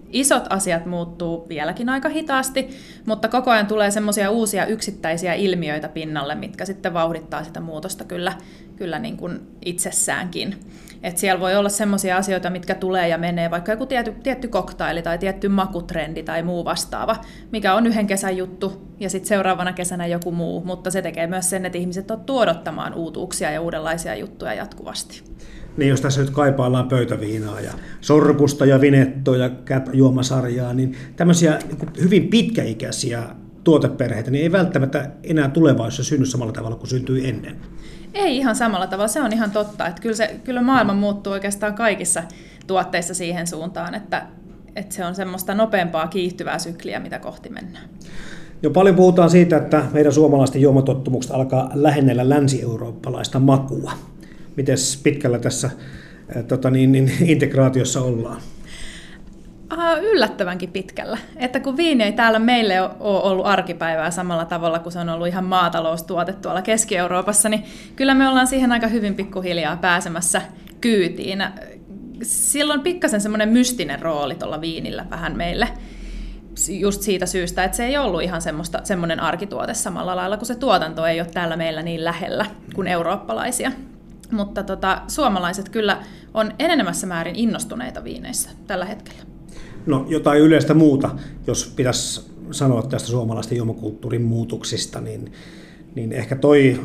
Isot asiat muuttuu vieläkin aika hitaasti, mutta koko ajan tulee semmoisia uusia yksittäisiä ilmiöitä pinnalle, mitkä sitten vauhdittaa sitä muutosta kyllä, kyllä niin kuin itsessäänkin. Et siellä voi olla semmoisia asioita, mitkä tulee ja menee, vaikka joku tietty, tietty koktaili tai tietty makutrendi tai muu vastaava, mikä on yhden kesän juttu ja sitten seuraavana kesänä joku muu, mutta se tekee myös sen, että ihmiset tottuu odottamaan uutuuksia ja uudenlaisia juttuja jatkuvasti. Niin jos tässä nyt kaipaillaan pöytäviinaa ja sorbusta ja vinettoa ja juomasarjaa, niin tämmöisiä hyvin pitkäikäisiä tuoteperheitä niin ei välttämättä enää tulevaisuudessa synny samalla tavalla kuin syntyi ennen. Ei ihan samalla tavalla, se on ihan totta. Että kyllä, se, kyllä maailma muuttuu oikeastaan kaikissa tuotteissa siihen suuntaan, että, että se on semmoista nopeampaa kiihtyvää sykliä, mitä kohti mennään. Jo paljon puhutaan siitä, että meidän suomalaisten juomatottumukset alkaa lähennellä länsi-eurooppalaista makua. Miten pitkällä tässä äh, tota niin, niin, integraatiossa ollaan? Yllättävänkin pitkällä. Että kun viini ei täällä meille ole ollut arkipäivää samalla tavalla kuin se on ollut ihan maataloustuote tuolla Keski-Euroopassa, niin kyllä me ollaan siihen aika hyvin pikkuhiljaa pääsemässä kyytiin. Silloin pikkasen semmoinen mystinen rooli tuolla viinillä vähän meille. Just siitä syystä, että se ei ollut ihan semmoista, semmoinen arkituote samalla lailla, kun se tuotanto ei ole täällä meillä niin lähellä kuin eurooppalaisia. Mutta tota, suomalaiset kyllä on enenemässä määrin innostuneita viineissä tällä hetkellä. No jotain yleistä muuta, jos pitäisi sanoa tästä suomalaisten juomakulttuurin muutoksista, niin, niin ehkä toi,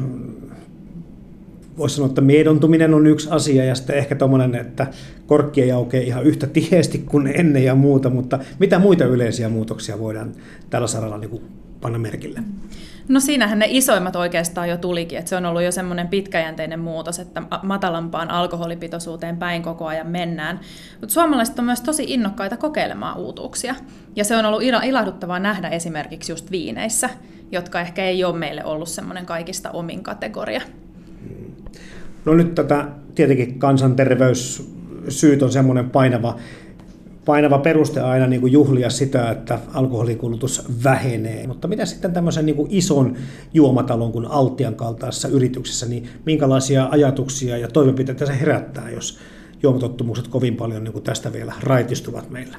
voisi sanoa, että miedontuminen on yksi asia ja sitten ehkä tommoinen, että korkki ei aukea ihan yhtä tiheesti kuin ennen ja muuta, mutta mitä muita yleisiä muutoksia voidaan tällä saralla niin kuin panna merkille? No siinähän ne isoimmat oikeastaan jo tulikin, että se on ollut jo semmoinen pitkäjänteinen muutos, että matalampaan alkoholipitoisuuteen päin koko ajan mennään. Mutta suomalaiset on myös tosi innokkaita kokeilemaan uutuuksia, ja se on ollut ilahduttavaa nähdä esimerkiksi just viineissä, jotka ehkä ei ole meille ollut semmoinen kaikista omin kategoria. No nyt tätä tietenkin kansanterveyssyyt on semmoinen painava, painava peruste aina niin kuin juhlia sitä, että alkoholikulutus vähenee. Mutta mitä sitten tämmöisen niin kuin ison juomatalon kuin Altian kaltaisessa yrityksessä, niin minkälaisia ajatuksia ja toimenpiteitä se herättää, jos juomatottumukset kovin paljon niin kuin tästä vielä raitistuvat meillä?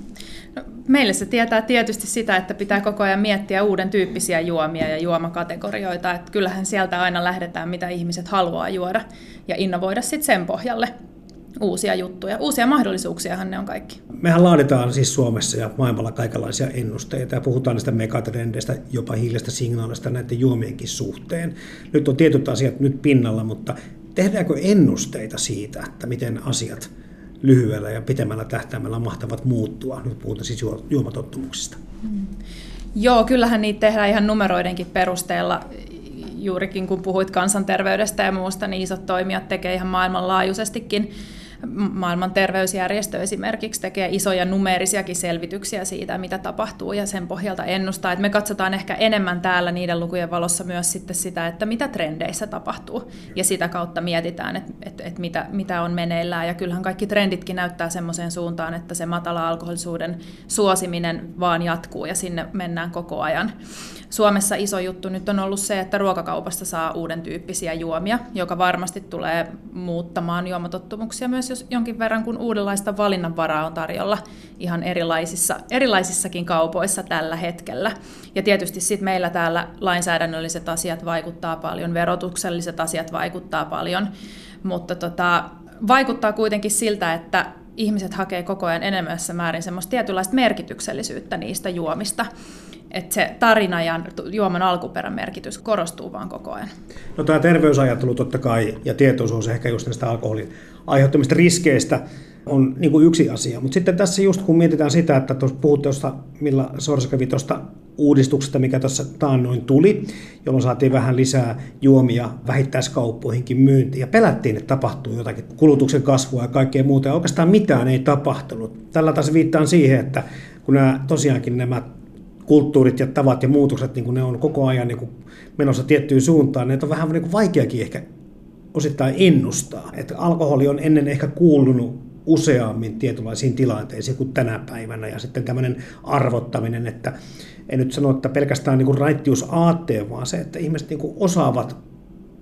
No, meille se tietää tietysti sitä, että pitää koko ajan miettiä uuden tyyppisiä juomia ja juomakategorioita. Että kyllähän sieltä aina lähdetään, mitä ihmiset haluaa juoda ja innovoida sitten sen pohjalle uusia juttuja. Uusia mahdollisuuksiahan ne on kaikki. Mehän laaditaan siis Suomessa ja maailmalla kaikenlaisia ennusteita ja puhutaan näistä megatrendeistä, jopa hiilestä signaalista näiden juomienkin suhteen. Nyt on tietyt asiat nyt pinnalla, mutta tehdäänkö ennusteita siitä, että miten asiat lyhyellä ja pitemmällä tähtäimellä mahtavat muuttua? Nyt puhutaan siis juomatottumuksista. Mm. Joo, kyllähän niitä tehdään ihan numeroidenkin perusteella. Juurikin kun puhuit kansanterveydestä ja muusta, niin isot toimijat tekee ihan maailmanlaajuisestikin. Maailman terveysjärjestö esimerkiksi tekee isoja numeerisiakin selvityksiä siitä, mitä tapahtuu, ja sen pohjalta ennustaa. Että me katsotaan ehkä enemmän täällä niiden lukujen valossa myös sitten sitä, että mitä trendeissä tapahtuu, ja sitä kautta mietitään, että, että, että mitä, mitä on meneillään. Ja kyllähän kaikki trenditkin näyttää semmoiseen suuntaan, että se matala alkoholisuuden suosiminen vaan jatkuu, ja sinne mennään koko ajan. Suomessa iso juttu nyt on ollut se, että ruokakaupasta saa uuden tyyppisiä juomia, joka varmasti tulee muuttamaan juomatottumuksia myös jos jonkin verran, kun uudenlaista valinnanvaraa on tarjolla ihan erilaisissa, erilaisissakin kaupoissa tällä hetkellä. Ja tietysti sitten meillä täällä lainsäädännölliset asiat vaikuttaa paljon, verotukselliset asiat vaikuttaa paljon, mutta tota, vaikuttaa kuitenkin siltä, että ihmiset hakee koko ajan enemmässä määrin semmoista tietynlaista merkityksellisyyttä niistä juomista. Että se tarina ja juoman alkuperän merkitys korostuu vaan koko ajan. No tämä terveysajattelu totta kai ja tietoisuus ehkä just näistä alkoholin aiheuttamista riskeistä on niin kuin yksi asia. Mutta sitten tässä just kun mietitään sitä, että puhutte tuosta, millä Sorsa kävi tuosta uudistuksesta, mikä tuossa taannoin tuli, jolloin saatiin vähän lisää juomia vähittäiskauppoihinkin myyntiin ja pelättiin, että tapahtuu jotakin kulutuksen kasvua ja kaikkea muuta. Ja oikeastaan mitään ei tapahtunut. Tällä taas viittaan siihen, että kun nämä tosiaankin nämä kulttuurit ja tavat ja muutokset, niin kun ne on koko ajan niin kun menossa tiettyyn suuntaan, ne on vähän niin kuin vaikeakin ehkä osittain ennustaa. Että alkoholi on ennen ehkä kuulunut useammin tietynlaisiin tilanteisiin kuin tänä päivänä, ja sitten tämmöinen arvottaminen, että en nyt sano, että pelkästään niin kuin raittiusaatteen, vaan se, että ihmiset niin kuin osaavat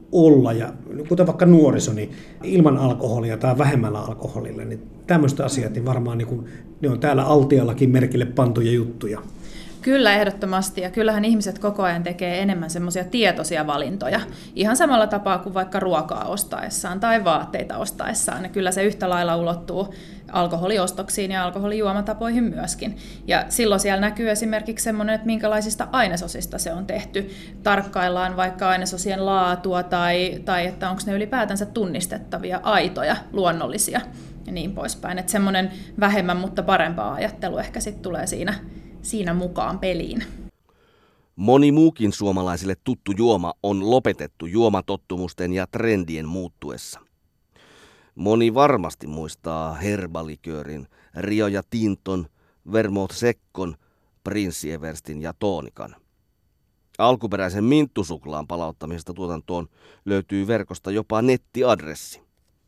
olla, ja kuten vaikka nuoriso, niin ilman alkoholia tai vähemmällä alkoholilla, niin tämmöistä asiat, niin varmaan niin kuin, ne on täällä Altiallakin merkille pantuja juttuja. Kyllä, ehdottomasti. Ja kyllähän ihmiset koko ajan tekee enemmän semmoisia tietoisia valintoja. Ihan samalla tapaa kuin vaikka ruokaa ostaessaan tai vaatteita ostaessaan. Ja kyllä se yhtä lailla ulottuu alkoholiostoksiin ja alkoholijuomatapoihin myöskin. Ja silloin siellä näkyy esimerkiksi semmoinen, että minkälaisista ainesosista se on tehty. Tarkkaillaan vaikka ainesosien laatua tai, tai että onko ne ylipäätänsä tunnistettavia, aitoja, luonnollisia ja niin poispäin. Että semmoinen vähemmän, mutta parempaa ajattelu ehkä sitten tulee siinä siinä mukaan peliin. Moni muukin suomalaisille tuttu juoma on lopetettu juomatottumusten ja trendien muuttuessa. Moni varmasti muistaa herbaliköörin, Rio ja Tinton, Vermouth Seccon, Prince Everstin ja Tonican. Alkuperäisen minttusuklaan palauttamisesta tuotantoon löytyy verkosta jopa nettiadressi.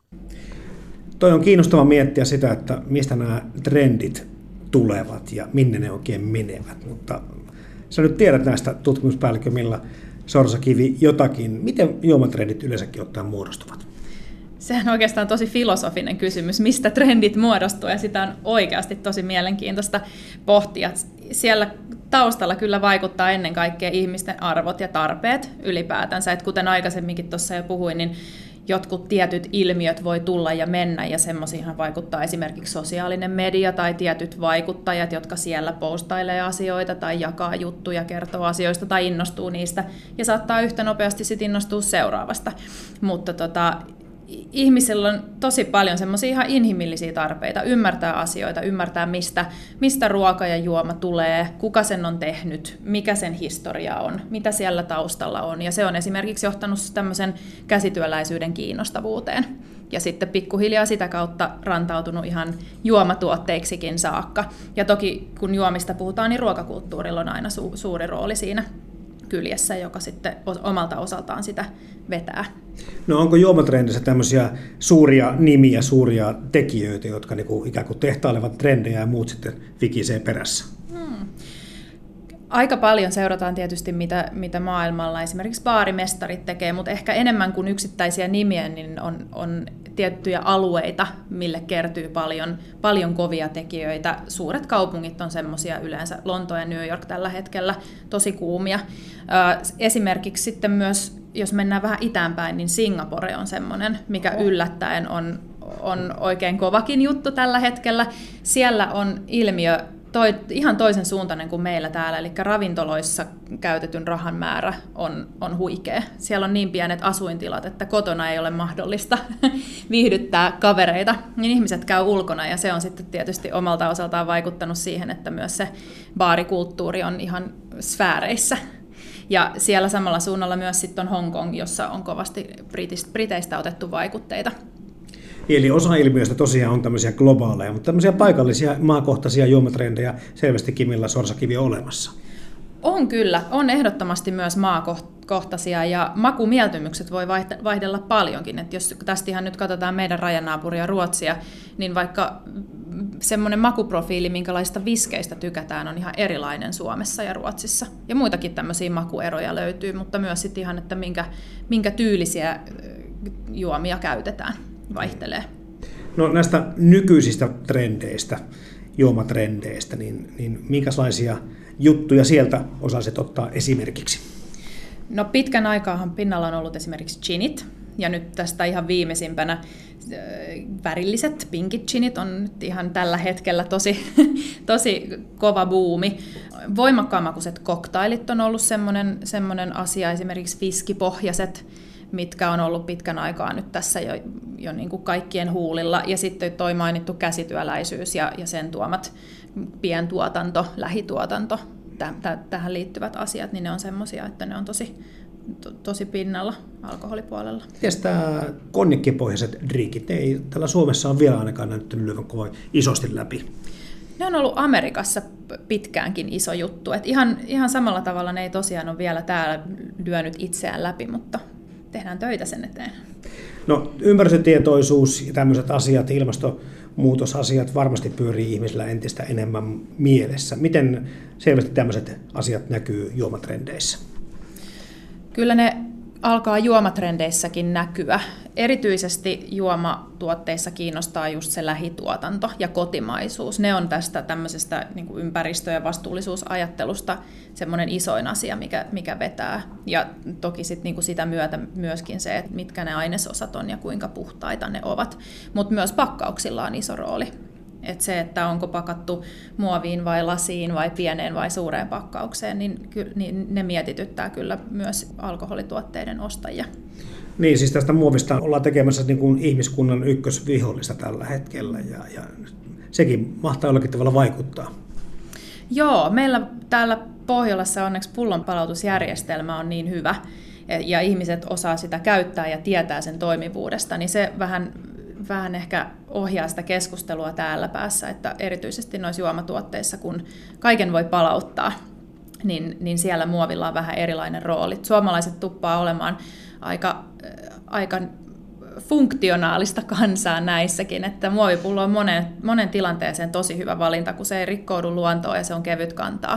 Toi on kiinnostava miettiä sitä, että mistä nämä trendit tulevat ja minne ne oikein menevät, mutta sä nyt tiedät näistä tutkimuspäällikkö Milla Sorsakivi jotakin. Miten juomatrendit yleensäkin ottaen muodostuvat? Sehän on oikeastaan tosi filosofinen kysymys, mistä trendit muodostuu, ja sitä on oikeasti tosi mielenkiintoista pohtia. Siellä taustalla kyllä vaikuttaa ennen kaikkea ihmisten arvot ja tarpeet ylipäätänsä, että kuten aikaisemminkin tuossa jo puhuin, niin jotkut tietyt ilmiöt voi tulla ja mennä, ja semmoisiinhan vaikuttaa esimerkiksi sosiaalinen media tai tietyt vaikuttajat, jotka siellä postailee asioita tai jakaa juttuja, kertoo asioista tai innostuu niistä, ja saattaa yhtä nopeasti sitten innostua seuraavasta. Mutta tota, ihmisillä on tosi paljon semmoisia ihan inhimillisiä tarpeita, ymmärtää asioita, ymmärtää mistä, mistä ruoka ja juoma tulee, kuka sen on tehnyt, mikä sen historia on, mitä siellä taustalla on. Ja se on esimerkiksi johtanut tämmöisen käsityöläisyyden kiinnostavuuteen. Ja sitten pikkuhiljaa sitä kautta rantautunut ihan juomatuotteiksikin saakka. Ja toki kun juomista puhutaan, niin ruokakulttuurilla on aina su- suuri rooli siinä kyljessä, joka sitten omalta osaltaan sitä vetää. No onko juomatrendissä tämmöisiä suuria nimiä, suuria tekijöitä, jotka niinku ikään kuin tehtailevat trendejä ja muut sitten vikisee perässä? Hmm. Aika paljon seurataan tietysti, mitä, mitä maailmalla esimerkiksi baarimestarit tekee, mutta ehkä enemmän kuin yksittäisiä nimiä, niin on, on tiettyjä alueita, mille kertyy paljon, paljon kovia tekijöitä. Suuret kaupungit on semmoisia yleensä, Lonto ja New York tällä hetkellä, tosi kuumia. Esimerkiksi sitten myös, jos mennään vähän itäänpäin, niin Singapore on semmoinen, mikä yllättäen on, on oikein kovakin juttu tällä hetkellä. Siellä on ilmiö Toi, ihan toisen suuntainen kuin meillä täällä, eli ravintoloissa käytetyn rahan määrä on, on huikea. Siellä on niin pienet asuintilat, että kotona ei ole mahdollista viihdyttää kavereita, niin ihmiset käy ulkona, ja se on sitten tietysti omalta osaltaan vaikuttanut siihen, että myös se baarikulttuuri on ihan sfääreissä. Ja siellä samalla suunnalla myös sitten on Hongkong, jossa on kovasti Briteistä otettu vaikutteita. Eli osa ilmiöistä tosiaan on tämmöisiä globaaleja, mutta tämmöisiä paikallisia maakohtaisia juomatrendejä selvästikin Milla Sorsakivi on olemassa. On kyllä, on ehdottomasti myös maakohtaisia, ja makumieltymykset voi vaihdella paljonkin. Et jos tästä ihan nyt katsotaan meidän rajanaapuria Ruotsia, niin vaikka semmoinen makuprofiili, minkälaista viskeistä tykätään, on ihan erilainen Suomessa ja Ruotsissa. Ja muitakin tämmöisiä makueroja löytyy, mutta myös sitten ihan, että minkä, minkä tyylisiä juomia käytetään. Vaihtelee. No näistä nykyisistä trendeistä, juomatrendeistä, niin, niin minkälaisia juttuja sieltä osaisit ottaa esimerkiksi? No pitkän aikaahan pinnalla on ollut esimerkiksi ginit, ja nyt tästä ihan viimeisimpänä värilliset pinkit ginit on nyt ihan tällä hetkellä tosi, tosi kova buumi. Voimakkaamakuiset koktailit on ollut semmoinen, semmoinen asia, esimerkiksi viskipohjaiset, mitkä on ollut pitkän aikaa nyt tässä jo, jo niin kuin kaikkien huulilla. Ja sitten toi mainittu käsityöläisyys ja, ja sen tuomat pientuotanto, lähituotanto, täh, tähän liittyvät asiat, niin ne on semmoisia, että ne on tosi, to, tosi pinnalla alkoholipuolella. Mites tämä konjakkipohjaiset drinkit, ne ei täällä Suomessa on vielä ainakaan näyttänyt lyövän kovin isosti läpi? Ne on ollut Amerikassa pitkäänkin iso juttu. Et ihan, ihan samalla tavalla ne ei tosiaan ole vielä täällä lyönyt itseään läpi, mutta tehdään töitä sen eteen. No ympäristötietoisuus ja tämmöiset asiat, ilmastonmuutosasiat varmasti pyörii ihmisillä entistä enemmän mielessä. Miten selvästi tämmöiset asiat näkyy juomatrendeissä? Kyllä ne alkaa juomatrendeissäkin näkyä. Erityisesti juomatuotteissa kiinnostaa just se lähituotanto ja kotimaisuus. Ne on tästä tämmöisestä niin kuin ympäristö- ja vastuullisuusajattelusta semmoinen isoin asia, mikä, mikä vetää. Ja toki sit, niin kuin sitä myötä myöskin se, että mitkä ne ainesosat on ja kuinka puhtaita ne ovat. Mutta myös pakkauksilla on iso rooli. Et se, että onko pakattu muoviin vai lasiin vai pieneen vai suureen pakkaukseen, niin, ky- niin ne mietityttää kyllä myös alkoholituotteiden ostajia. Niin, siis tästä muovista ollaan tekemässä niin kuin ihmiskunnan ykkösvihollista tällä hetkellä, ja, ja sekin mahtaa jollakin tavalla vaikuttaa. Joo, meillä täällä Pohjolassa onneksi pullonpalautusjärjestelmä on niin hyvä, ja ihmiset osaa sitä käyttää ja tietää sen toimivuudesta, niin se vähän... vähän ehkä ohjaa sitä keskustelua täällä päässä, että erityisesti noissa juomatuotteissa, kun kaiken voi palauttaa, niin, niin siellä muovilla on vähän erilainen rooli. Suomalaiset tuppaa olemaan aika, aika funktionaalista kansaa näissäkin, että muovipullo on monen, monen tilanteeseen tosi hyvä valinta, kun se ei rikkoudu luontoon ja se on kevyt kantaa.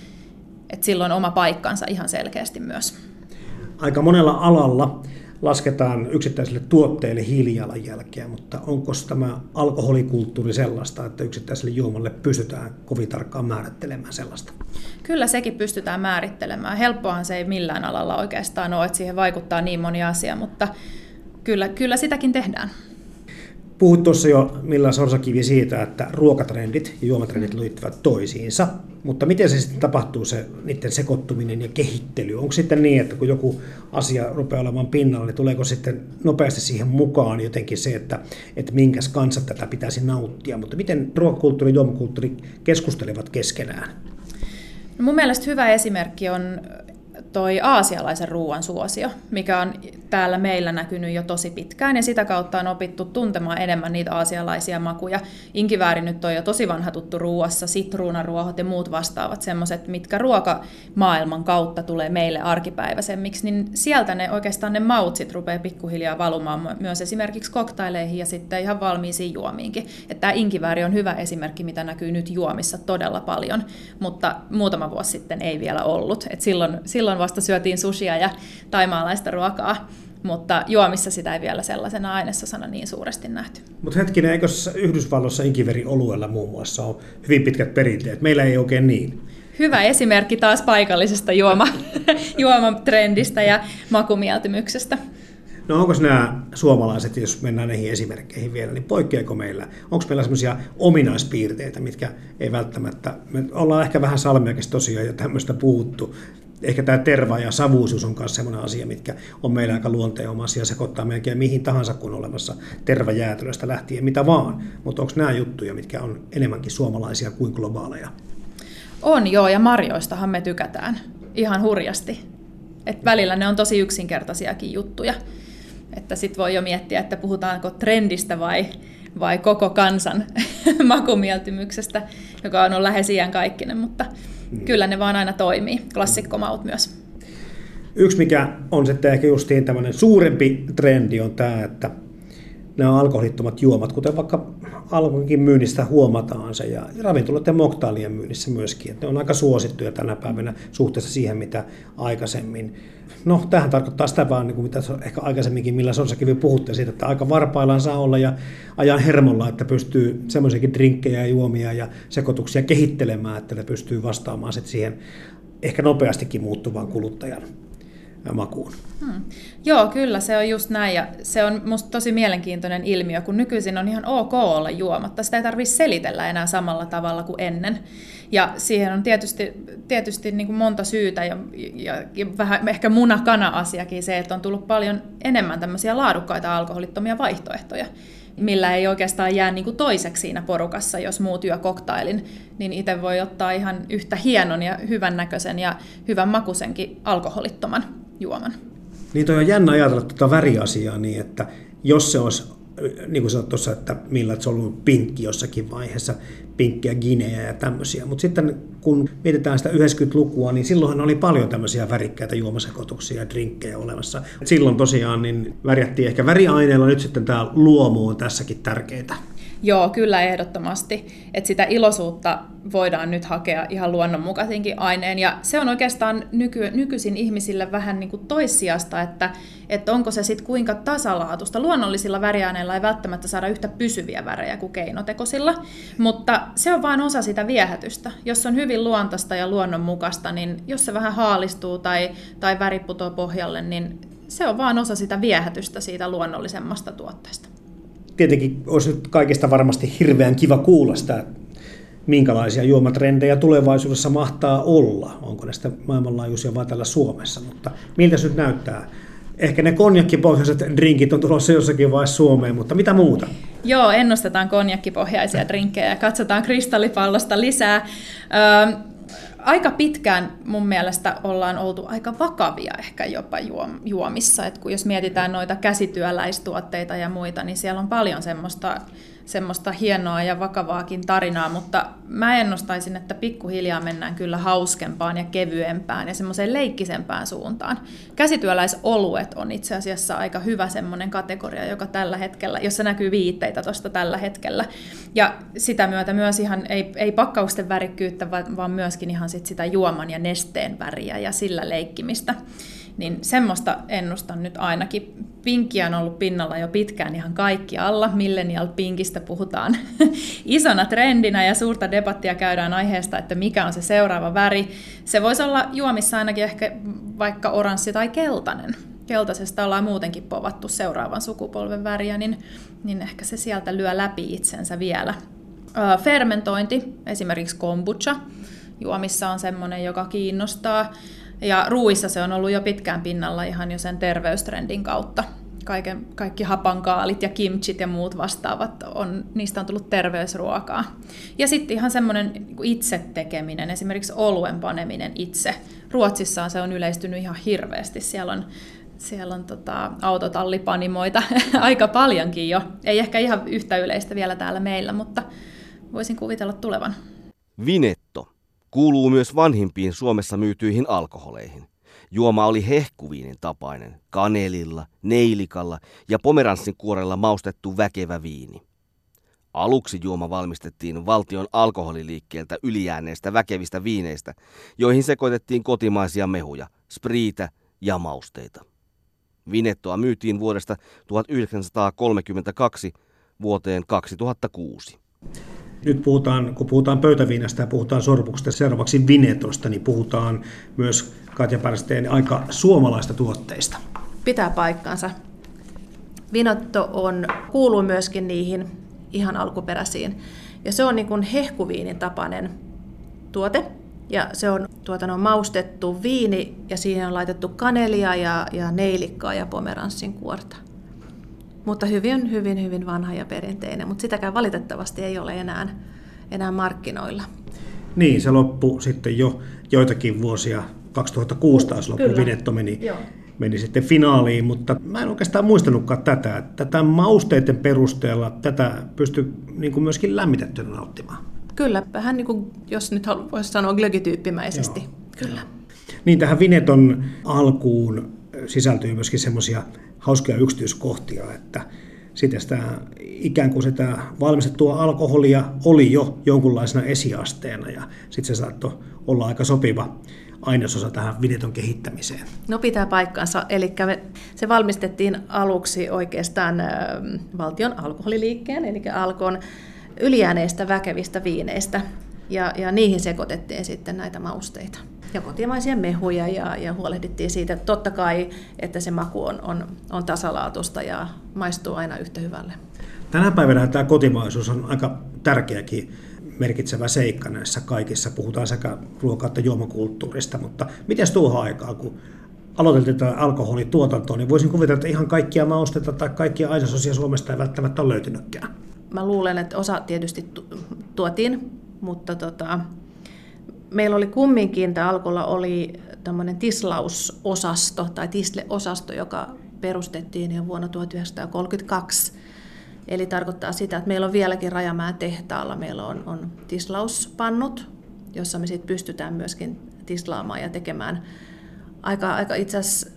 Et silloin oma paikkansa ihan selkeästi myös. Aika monella alalla lasketaan yksittäisille tuotteille hiilijalanjälkeä, mutta onko tämä alkoholikulttuuri sellaista, että yksittäiselle juomalle pystytään kovin tarkkaan määrittelemään sellaista? Kyllä sekin pystytään määrittelemään. Helppoahan se ei millään alalla oikeastaan ole, että siihen vaikuttaa niin moni asia, mutta kyllä, kyllä sitäkin tehdään. Puhuit tuossa jo Milla Sorsakivi siitä, että ruokatrendit ja juomatrendit liittyvät toisiinsa, mutta miten se sitten tapahtuu, se niiden sekoittuminen ja kehittely? Onko sitten niin, että kun joku asia rupeaa olemaan pinnalla, niin tuleeko sitten nopeasti siihen mukaan jotenkin se, että, että minkäs kanssa tätä pitäisi nauttia? Mutta miten ruokakulttuuri ja juomakulttuuri keskustelevat keskenään? No mun mielestä hyvä esimerkki on toi aasialaisen ruoan suosio, mikä on täällä meillä näkynyt jo tosi pitkään, ja sitä kautta on opittu tuntemaan enemmän niitä aasialaisia makuja. Inkivääri nyt on jo tosi vanha tuttu ruoassa, sitruunaruohot ja muut vastaavat semmoiset, mitkä ruokamaailman kautta tulee meille arkipäiväisemmiksi, niin sieltä ne oikeastaan ne maut sit rupeaa pikkuhiljaa valumaan myös esimerkiksi koktaileihin ja sitten ihan valmiisiin juomiinkin. Että tämä inkivääri on hyvä esimerkki, mitä näkyy nyt juomissa todella paljon, mutta muutama vuosi sitten ei vielä ollut. Et silloin, silloin vasta syötiin sushia ja taimaalaista ruokaa, mutta juomissa sitä ei vielä sellaisena ainesosana niin suuresti nähty. Mutta hetkinen, eikö Yhdysvalloissa inkiväärioluella muun muassa on hyvin pitkät perinteet? Meillä ei oikein niin. Hyvä esimerkki taas paikallisesta juoma, juomatrendistä ja makumieltymyksestä. No onko nämä suomalaiset, jos mennään näihin esimerkkeihin vielä, niin poikkeako meillä? Onko meillä sellaisia ominaispiirteitä, mitkä ei välttämättä, me ollaan ehkä vähän salmiakin tosiaan ja tämmöistä puhuttu. Ehkä tämä terva ja savuisuus on myös sellainen asia, mitkä on meillä aika luonteenomaisia ja sekoittaa melkein mihin tahansa, kun on olemassa tervajäätelöstä lähtien, mitä vaan. Mutta onko nämä juttuja, mitkä on enemmänkin suomalaisia kuin globaaleja? On joo, ja marjoistahan me tykätään ihan hurjasti. Et välillä ne on tosi yksinkertaisiakin juttuja. Että sit voi jo miettiä, että puhutaanko trendistä vai, vai koko kansan makumieltymyksestä, joka on lähes iankaikkinen, mutta kyllä ne vaan aina toimii. Klassikkomaut myös. Yksi, mikä on sitten ehkä justiin tämmöinen suurempi trendi, on tämä, että nämä alkoholittomat juomat, kuten vaikka alkoholin myynnissä huomataan se, ja ravintoloiden moktaalien myynnissä myöskin, että ne on aika suosittuja tänä päivänä suhteessa siihen, mitä aikaisemmin. No, tämähän tarkoittaa sitä vaan, niin kuin mitä ehkä aikaisemminkin, millä Sorsakivi puhutte siitä, että aika varpaillaan saa olla ja ajan hermolla, että pystyy semmoisiakin drinkkejä ja juomia ja sekoituksia kehittelemään, että ne pystyy vastaamaan sitten siihen ehkä nopeastikin muuttuvaan kuluttajan makuun. Hmm. Joo, kyllä se on just näin, ja se on musta tosi mielenkiintoinen ilmiö, kun nykyisin on ihan ok olla juomatta. Sitä ei tarvitse selitellä enää samalla tavalla kuin ennen. Ja siihen on tietysti, tietysti niin kuin monta syytä, ja, ja, ja vähän ehkä muna-kana-asiakin se, että on tullut paljon enemmän tämmöisiä laadukkaita alkoholittomia vaihtoehtoja, millä ei oikeastaan jää niin kuin toiseksi siinä porukassa, jos muut juo koktailin, niin itse voi ottaa ihan yhtä hienon ja hyvän näköisen ja hyvän makuisenkin alkoholittoman juoman. Niin toi on jännä ajatella tuota väriasiaa niin, että jos se olisi, niin kuin sanoit tuossa, että millä se on ollut pinkki jossakin vaiheessa, pinkkiä, gineä ja tämmöisiä, mutta sitten kun mietitään sitä yhdeksänkymmentälukua, niin silloinhan oli paljon tämmöisiä värikkäitä juomasekoituksia ja drinkkejä olemassa. Silloin tosiaan niin värjättiin ehkä väriaineilla, nyt sitten tämä luomu on tässäkin tärkeää. Joo, kyllä ehdottomasti. Että sitä iloisuutta voidaan nyt hakea ihan luonnonmukaisinkin aineen. Ja se on oikeastaan nyky, nykyisin ihmisille vähän niin kuin toissijasta, että, että onko se sitten kuinka tasalaatusta. Luonnollisilla väriaineilla ei välttämättä saada yhtä pysyviä värejä kuin keinotekoisilla, mutta se on vain osa sitä viehätystä. Jos on hyvin luontaista ja luonnonmukaista, niin jos se vähän haalistuu tai, tai väri putoo pohjalle, niin se on vain osa sitä viehätystä siitä luonnollisemmasta tuotteesta. Tietenkin olisi nyt kaikista varmasti hirveän kiva kuulla sitä, minkälaisia juomatrendejä tulevaisuudessa mahtaa olla. Onko ne sitten maailmanlaajuisia vai täällä Suomessa, mutta miltä se nyt näyttää? Ehkä ne konjakkipohjaiset drinkit on tulossa jossakin vaiheessa Suomeen, mutta mitä muuta? Joo, ennustetaan konjakkipohjaisia drinkkejä ja katsotaan kristallipallosta lisää. Öö, Aika pitkään mun mielestä ollaan oltu aika vakavia ehkä jopa juomissa, että kun jos mietitään noita käsityöläistuotteita ja muita, niin siellä on paljon semmoista, semmoista hienoa ja vakavaakin tarinaa, mutta mä ennustaisin, että pikkuhiljaa mennään kyllä hauskempaan ja kevyempään ja semmoiseen leikkisempään suuntaan. Käsityöläisoluet on itse asiassa aika hyvä semmoinen kategoria, joka tällä hetkellä, jossa näkyy viitteitä tuosta tällä hetkellä. Ja sitä myötä myös ihan ei, ei pakkausten värikkyyttä, vaan myöskin ihan sit sitä juoman ja nesteen väriä ja sillä leikkimistä. Niin semmoista ennustan nyt ainakin. Pinkkiä on ollut pinnalla jo pitkään ihan kaikki alla. Millennial pinkistä puhutaan isona trendinä ja suurta debattia käydään aiheesta, että mikä on se seuraava väri. Se voisi olla juomissa ainakin ehkä vaikka oranssi tai keltainen. Keltaisesta ollaan muutenkin povattu seuraavan sukupolven väriä, niin, niin ehkä se sieltä lyö läpi itsensä vielä. Öö, fermentointi, esimerkiksi kombucha, juomissa on semmoinen, joka kiinnostaa. Ja ruuissa se on ollut jo pitkään pinnalla ihan jo sen terveystrendin kautta. Kaiken, kaikki hapankaalit ja kimchit ja muut vastaavat, on, niistä on tullut terveysruokaa. Ja sitten ihan semmoinen itse tekeminen, esimerkiksi oluen paneminen itse. Ruotsissa se on yleistynyt ihan hirveästi. Siellä on, siellä on tota, autotallipanimoita aika paljonkin jo. Ei ehkä ihan yhtä yleistä vielä täällä meillä, mutta voisin kuvitella tulevan. Vinetto kuuluu myös vanhimpiin Suomessa myytyihin alkoholeihin. Juoma oli hehkuviinin tapainen, kanelilla, neilikalla ja pomeranssin kuorella maustettu väkevä viini. Aluksi juoma valmistettiin valtion alkoholiliikkeeltä ylijääneistä väkevistä viineistä, joihin sekoitettiin kotimaisia mehuja, spriitä ja mausteita. Vinettoa myytiin vuodesta tuhatyhdeksänsataakolmekymmentäkaksi vuoteen kaksituhattakuusi. Nyt puhutaan, kun puhutaan pöytäviinasta ja puhutaan sorbuksesta ja seuraavaksi vinetosta, niin puhutaan myös Katja Pärsteen aika suomalaista tuotteista. Pitää paikkansa. Vinetto on, kuuluu myöskin niihin ihan alkuperäisiin. Ja se on niin kuin hehkuviinin tapainen tuote. Ja se on tuota, on maustettu viini ja siihen on laitettu kanelia ja, ja neilikkaa ja pomeranssin kuorta. Mutta hyvin, hyvin, hyvin vanha ja perinteinen, mutta sitäkään valitettavasti ei ole enää, enää markkinoilla. Niin, se loppui sitten jo joitakin vuosia, kaksituhattakuusi taas loppui, Vinetto meni, meni sitten finaaliin, mutta mä en oikeastaan muistanutkaan tätä, että tätä mausteiden perusteella tätä pystyy niin kuin myöskin lämmitettynä nauttimaan. Kyllä, vähän niin kuin, jos nyt voisi sanoa glögityyppimäisesti. Joo. Kyllä. Niin, tähän Vineton alkuun sisältyy myöskin semmoisia hauskoja yksityiskohtia, että sitä, sitä ikään kuin sitä valmistettua alkoholia oli jo jonkunlaisena esiasteena ja sitten se saattoi olla aika sopiva ainesosa tähän Vineton kehittämiseen. No pitää paikkansa, eli se valmistettiin aluksi oikeastaan valtion alkoholiliikkeen, eli Alkon ylijääneistä väkevistä viineistä ja, ja niihin sekoitettiin sitten näitä mausteita. Ja kotimaisia mehuja ja, ja huolehdittiin siitä, että totta kai, että se maku on, on, on tasalaatusta ja maistuu aina yhtä hyvälle. Tänä päivänä tämä kotimaisuus on aika tärkeäkin merkitsevä seikka näissä kaikissa. Puhutaan sekä ruoka- että juomakulttuurista, mutta miten tuohon aikaan, kun aloiteltiin tätä alkoholituotantoa, niin voisin kuvitella, että ihan kaikkia mausteita tai kaikkia ainesosia Suomesta ei välttämättä ole löytynytkään. Mä luulen, että osa tietysti tuotiin, mutta tota, meillä oli kumminkin, tämä Alkolla oli tämmöinen tislausosasto tai tisleosasto, joka perustettiin jo vuonna tuhatyhdeksänsataakolmekymmentäkaksi. Eli tarkoittaa sitä, että meillä on vieläkin Rajamäen tehtaalla, meillä on, on tislauspannut, jossa me sitten pystytään myöskin tislaamaan ja tekemään aika, aika itse asiassa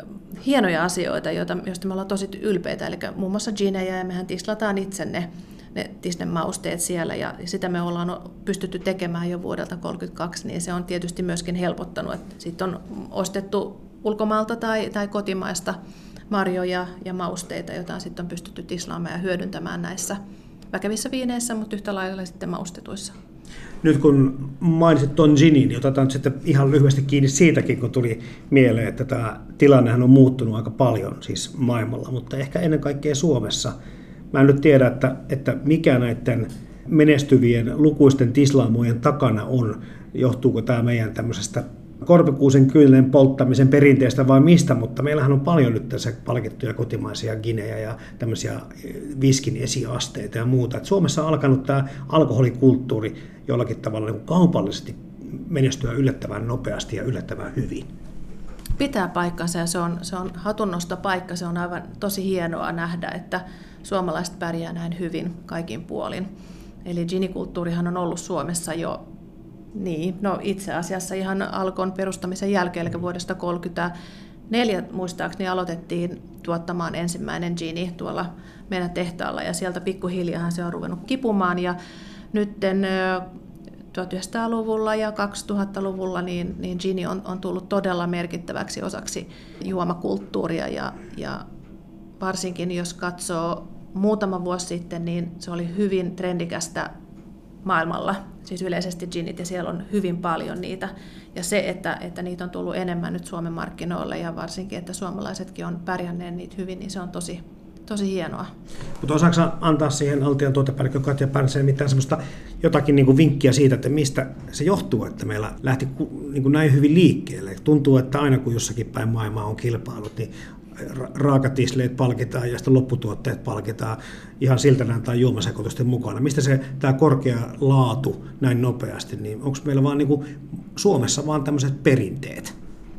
hienoja asioita, joita, joista me ollaan tosi ylpeitä. Eli muun muassa ginejä, ja mehän tislataan itse ne ne Disney-mausteet siellä, ja sitä me ollaan pystytty tekemään jo vuodelta tuhatyhdeksänsataakolmekymmentäkaksi, niin se on tietysti myöskin helpottanut, että sitten on ostettu ulkomaalta tai, tai kotimaista marjoja ja mausteita, joita sitten on pystytty tislaamaan ja hyödyntämään näissä väkevissä viineissä, mutta yhtä lailla sitten maustetuissa. Nyt kun mainitsit tuon ginin, niin otetaan sitten ihan lyhyesti kiinni siitäkin, kun tuli mieleen, että tämä tilannehan on muuttunut aika paljon siis maailmalla, mutta ehkä ennen kaikkea Suomessa. Mä en nyt tiedä, että, että mikä näiden menestyvien lukuisten tislaamojen takana on. Johtuuko tämä meidän tämmöisestä korpikuusen kyynelen polttamisen perinteestä vai mistä, mutta meillähän on paljon nyt tässä palkittuja kotimaisia ginejä ja tämmöisiä viskin esiasteita ja muuta. Et Suomessa on alkanut tämä alkoholikulttuuri jollakin tavalla niin kaupallisesti menestyä yllättävän nopeasti ja yllättävän hyvin. Pitää paikkansa ja se on, se on hatunnosto paikka. Se on aivan tosi hienoa nähdä, että suomalaiset pärjää näin hyvin kaikin puolin. Eli ginikulttuurihan on ollut Suomessa jo Niin, no itse asiassa ihan Alkon perustamisen jälkeen, eli vuodesta tuhatyhdeksänsataakolmekymmentäneljä muistaakseni aloitettiin tuottamaan ensimmäinen gini tuolla meidän tehtaalla, ja sieltä pikkuhiljaa se on ruvennut kipumaan, ja nyt tuhatyhdeksänsataaluvulla ja kaksituhattaluvulla niin, niin gini on, on tullut todella merkittäväksi osaksi juomakulttuuria, ja, ja varsinkin jos katsoo muutama vuosi sitten, niin se oli hyvin trendikästä maailmalla, siis yleisesti ginit, ja siellä on hyvin paljon niitä. Ja se, että, että niitä on tullut enemmän nyt Suomen markkinoille, ja varsinkin, että suomalaiset on pärjänneet niitä hyvin, niin se on tosi, tosi hienoa. Mutta osaatko antaa siihen Altian tuotepäällikkö Katja Pärnsänen mitään semmoista jotakin niin kuin vinkkiä siitä, että mistä se johtuu, että meillä lähti niin kuin näin hyvin liikkeelle? Tuntuu, että aina kun jossakin päin maailmaa on kilpailut, niin raakatisleet palkitaan ja sitten lopputuotteet palkitaan ihan siltänään tai juomasekoitusten mukana. Mistä se tämä korkea laatu näin nopeasti, niin onko meillä vaan niin kuin Suomessa vaan tämmöiset perinteet?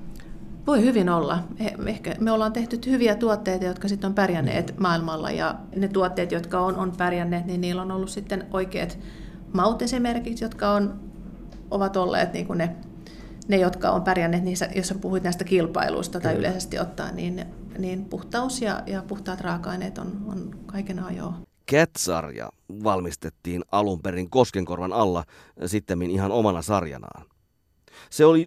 Voi hyvin olla. Ehkä me ollaan tehty hyviä tuotteita, jotka sitten on pärjänneet maailmalla, ja ne tuotteet, jotka on, on pärjänneet, niin niillä on ollut sitten oikeat maut esimerkiksi, jotka on, ovat olleet niin kuin ne, ne, jotka on pärjänneet niissä, jos puhuit näistä kilpailuista tai yleisesti ottaen, niin, niin puhtaus ja, ja puhtaat raaka-aineet on, on kaiken ajoa. Cat-sarja valmistettiin alun perin Koskenkorvan alla, sittemmin ihan omana sarjanaan. Se oli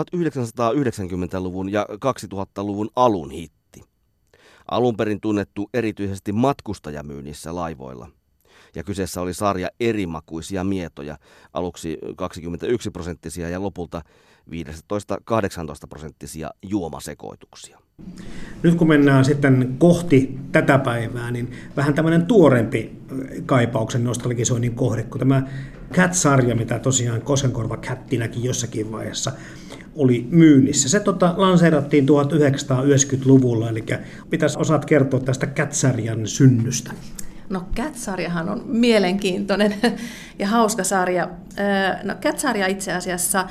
tuhatyhdeksänsataayhdeksänkymmentäluvun ja kaksituhattaluvun alun hitti. Alun perin tunnettu erityisesti matkustajamyynnissä laivoilla. Ja kyseessä oli sarja erimakuisia mietoja, aluksi kaksikymmentäyksi prosenttisia ja lopulta viisitoista kahdeksantoista prosenttisia juomasekoituksia. Nyt kun mennään sitten kohti tätä päivää, niin vähän tämmöinen tuorempi kaipauksen nostalgisoinnin kohde, kun tämä Cat-sarja, mitä tosiaan Koskenkorva Cattinäkin jossakin vaiheessa oli myynnissä. Se tota, lanseerattiin tuhatyhdeksänsataayhdeksänkymmentäluvulla, eli pitäisi osaat kertoa tästä Cat-sarjan synnystä. No Cat-sarjahan on mielenkiintoinen ja hauska sarja. No Cat-sarja itse asiassa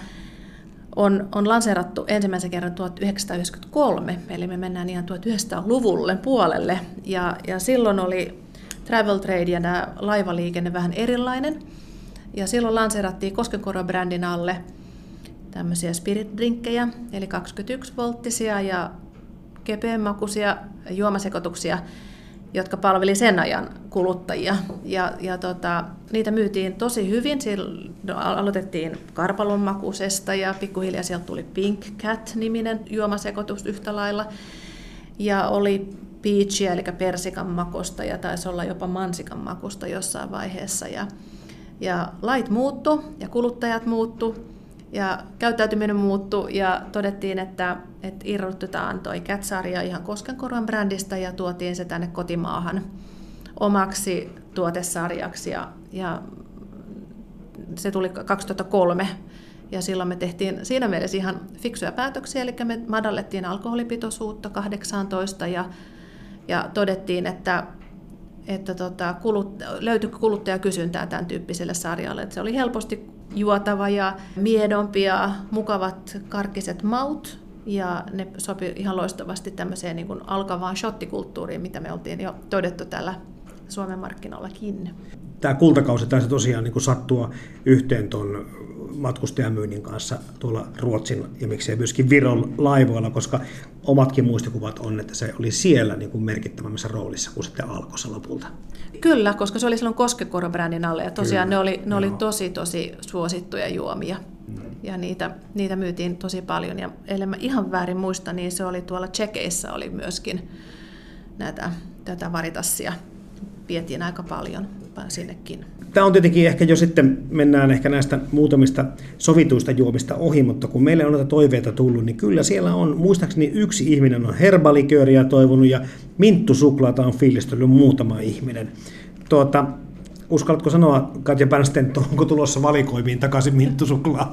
on, on lanseerattu ensimmäisen kerran tuhatyhdeksänsataayhdeksänkymmentäkolme, eli me mennään ihan tuhatyhdeksänsataaluvulle puolelle. Ja, ja silloin oli travel trade ja tämä laivaliikenne vähän erilainen. Ja silloin lanseerattiin Koskenkorva-brändin alle tämmöisiä spirit-drinkkejä, eli kaksikymmentäyksi volttisia ja kepeän makuisia juomasekoituksia, jotka palveli sen ajan kuluttajia. Ja, ja tota, niitä myytiin tosi hyvin. Silloin aloitettiin karpalon makuisesta ja pikkuhiljaa sieltä tuli Pink Cat-niminen juomasekoitus yhtä lailla. Ja oli peachia, eli persikan makusta, ja taisi olla jopa mansikan makusta jossain vaiheessa. Ja, ja lait muuttu ja kuluttajat muuttu ja käyttäytyminen muuttui ja todettiin, että, että irrotetaan toi Cat-sarja ihan Koskenkorvan brändistä ja tuotiin se tänne kotimaahan omaksi tuotesarjaksi. Ja, ja se tuli kaksituhattakolme ja silloin me tehtiin siinä mielessä ihan fiksuja päätöksiä, eli me madallettiin alkoholipitoisuutta kahdeksantoista ja, ja todettiin, että että tota, kulut, löytyi kuluttajakysyntää tämän tyyppiselle sarjalle. Että se oli helposti juotava ja miedompi ja mukavat karkkiset maut, ja ne sopi ihan loistavasti tämmöiseen niin kuin alkavaan shottikulttuuriin, mitä me oltiin jo todettu täällä Suomen markkinoillakin. tämä kultakausi taisi tosiaan niin kuin sattua yhteen tuon matkustajamyynnin kanssa tuolla Ruotsin ja miksei myöskin Viron laivoilla, koska omatkin muistikuvat on, että se oli siellä niin kuin merkittävämmässä roolissa kuin sitten Alkossa lopulta. Kyllä, koska se oli silloin Koskenkorva-brändin alle ja tosiaan Kyllä, ne oli, ne oli tosi tosi suosittuja juomia mm. ja niitä, niitä myytiin tosi paljon ja ellei mä ihan väärin muista, niin se oli tuolla Tsekeissä oli myöskin näitä, tätä Varitassia vietiin aika paljon sinnekin. Tämä on tietenkin ehkä jo sitten, mennään ehkä näistä muutamista sovituista juomista ohi, mutta kun meille on näitä toiveita tullut, niin kyllä siellä on, muistaakseni yksi ihminen on herbalikööriä toivonut ja minttusuklaata on fiilistellyt muutama ihminen. Tuota, uskallatko sanoa, Katja Bernsten, onko tulossa valikoimiin takaisin minttusuklaa?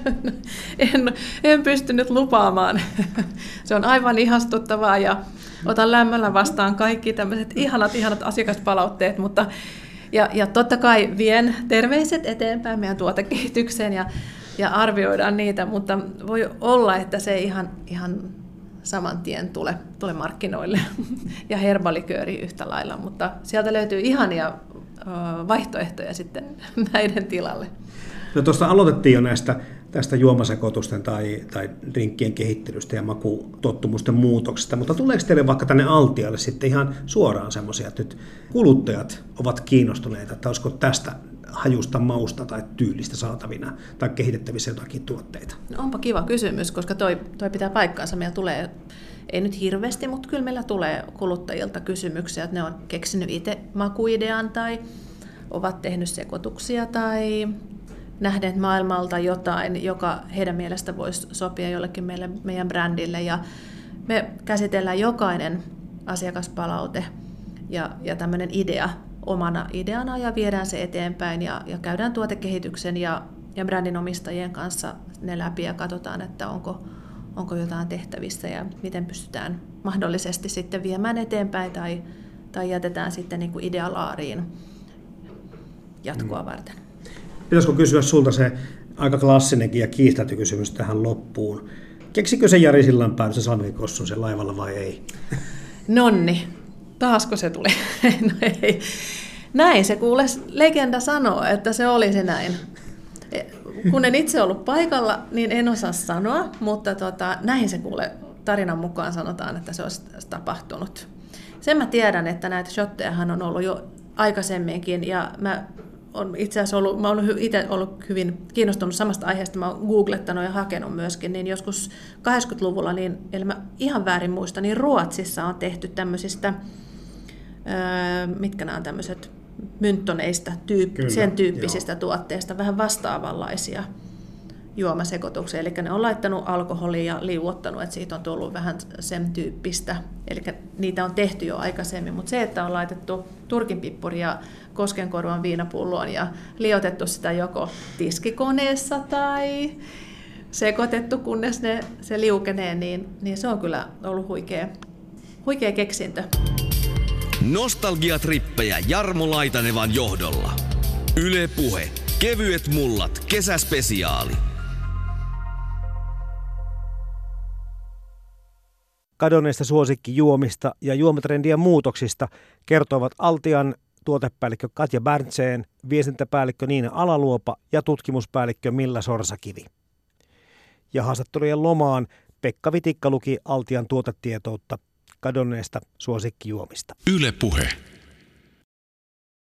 en, en pystynyt lupaamaan. Se on aivan ihastuttavaa ja otan lämmöllä vastaan kaikki tämmöiset ihanat, ihanat asiakaspalautteet, mutta Ja, ja totta kai vien terveiset eteenpäin meidän tuotekehitykseen ja, ja arvioidaan niitä, mutta voi olla, että se ei ihan, ihan saman tien tule, tule markkinoille ja herbalikööri yhtä lailla, mutta sieltä löytyy ihania vaihtoehtoja sitten näiden tilalle. No tuosta aloitettiin jo näistä tästä juomasekoitusten tai, tai drinkkien kehittelystä ja makutottumusten muutoksesta, mutta tuleeko teille vaikka tänne Altialle sitten ihan suoraan semmoisia, että nyt kuluttajat ovat kiinnostuneita, että olisiko tästä hajusta, mausta tai tyylistä saatavina tai kehitettävissä jotakin tuotteita? No onpa kiva kysymys, koska toi, toi pitää paikkaansa. Meillä tulee, ei nyt hirveästi, mutta kyllä meillä tulee kuluttajilta kysymyksiä, että ne on keksinyt itse makuidean tai ovat tehnyt sekoituksia tai nähneet maailmalta jotain, joka heidän mielestä voisi sopia jollekin meille, meidän brändille. Ja me käsitellään jokainen asiakaspalaute ja, ja tämmöinen idea omana ideana ja viedään se eteenpäin ja, ja käydään tuotekehityksen ja, ja brändin omistajien kanssa ne läpi ja katsotaan, että onko, onko jotain tehtävissä ja miten pystytään mahdollisesti sitten viemään eteenpäin tai, tai jätetään sitten niin kuin idealaariin jatkoa varten. Pitäisikö kysyä sulta se aika klassinenkin ja kiistelty kysymys tähän loppuun? Keksikö se Jari Sillanpää se Salmikossun sen laivalla vai ei? Nonni, taasko se tuli? No ei. Näin se kuule legenda sanoo, että se olisi näin. Kun en itse ollut paikalla, niin en osaa sanoa, mutta tota, näin se kuule tarinan mukaan sanotaan, että se olisi tapahtunut. Sen mä tiedän, että näitä shottejahan on ollut jo aikaisemminkin ja mä on itse asiassa ollut, mä olen itse ollut hyvin kiinnostunut samasta aiheesta, mä olen googlettanut ja hakenut myöskin, niin joskus kahdeksankymmentäluvulla, niin eli mä ihan väärin muista, niin Ruotsissa on tehty tämmöisistä, öö, mitkä nämä on tämmöiset mynttoneista, tyyp, Kyllä, sen tyyppisistä joo. tuotteista, vähän vastaavanlaisia juomasekoituksia, eli ne on laittanut alkoholia ja liuottanut, että siitä on tullut vähän sen tyyppistä, eli niitä on tehty jo aikaisemmin, mutta se, että on laitettu turkinpippuria Koskenkorvan viinapulloon ja liotettu sitä joko tiskikoneessa tai sekoitettu, kunnes ne, se liukenee, niin, niin se on kyllä ollut huikea, huikea keksintö. Nostalgiatrippejä Jarmo Laitanevan johdolla. Yle Puhe. Kevyet mullat. Kesäspesiaali. Kadonneista suosikkijuomista ja juomatrendien muutoksista kertovat Altian tuotepäällikkö Katja Berntzen, viestintäpäällikkö Niina Alaluopa ja tutkimuspäällikkö Milla Sorsakivi. Ja haastattelujen lomaan Pekka Vitikka luki Altian tuotetietoutta kadonneista suosikkijuomista. Yle Puhe.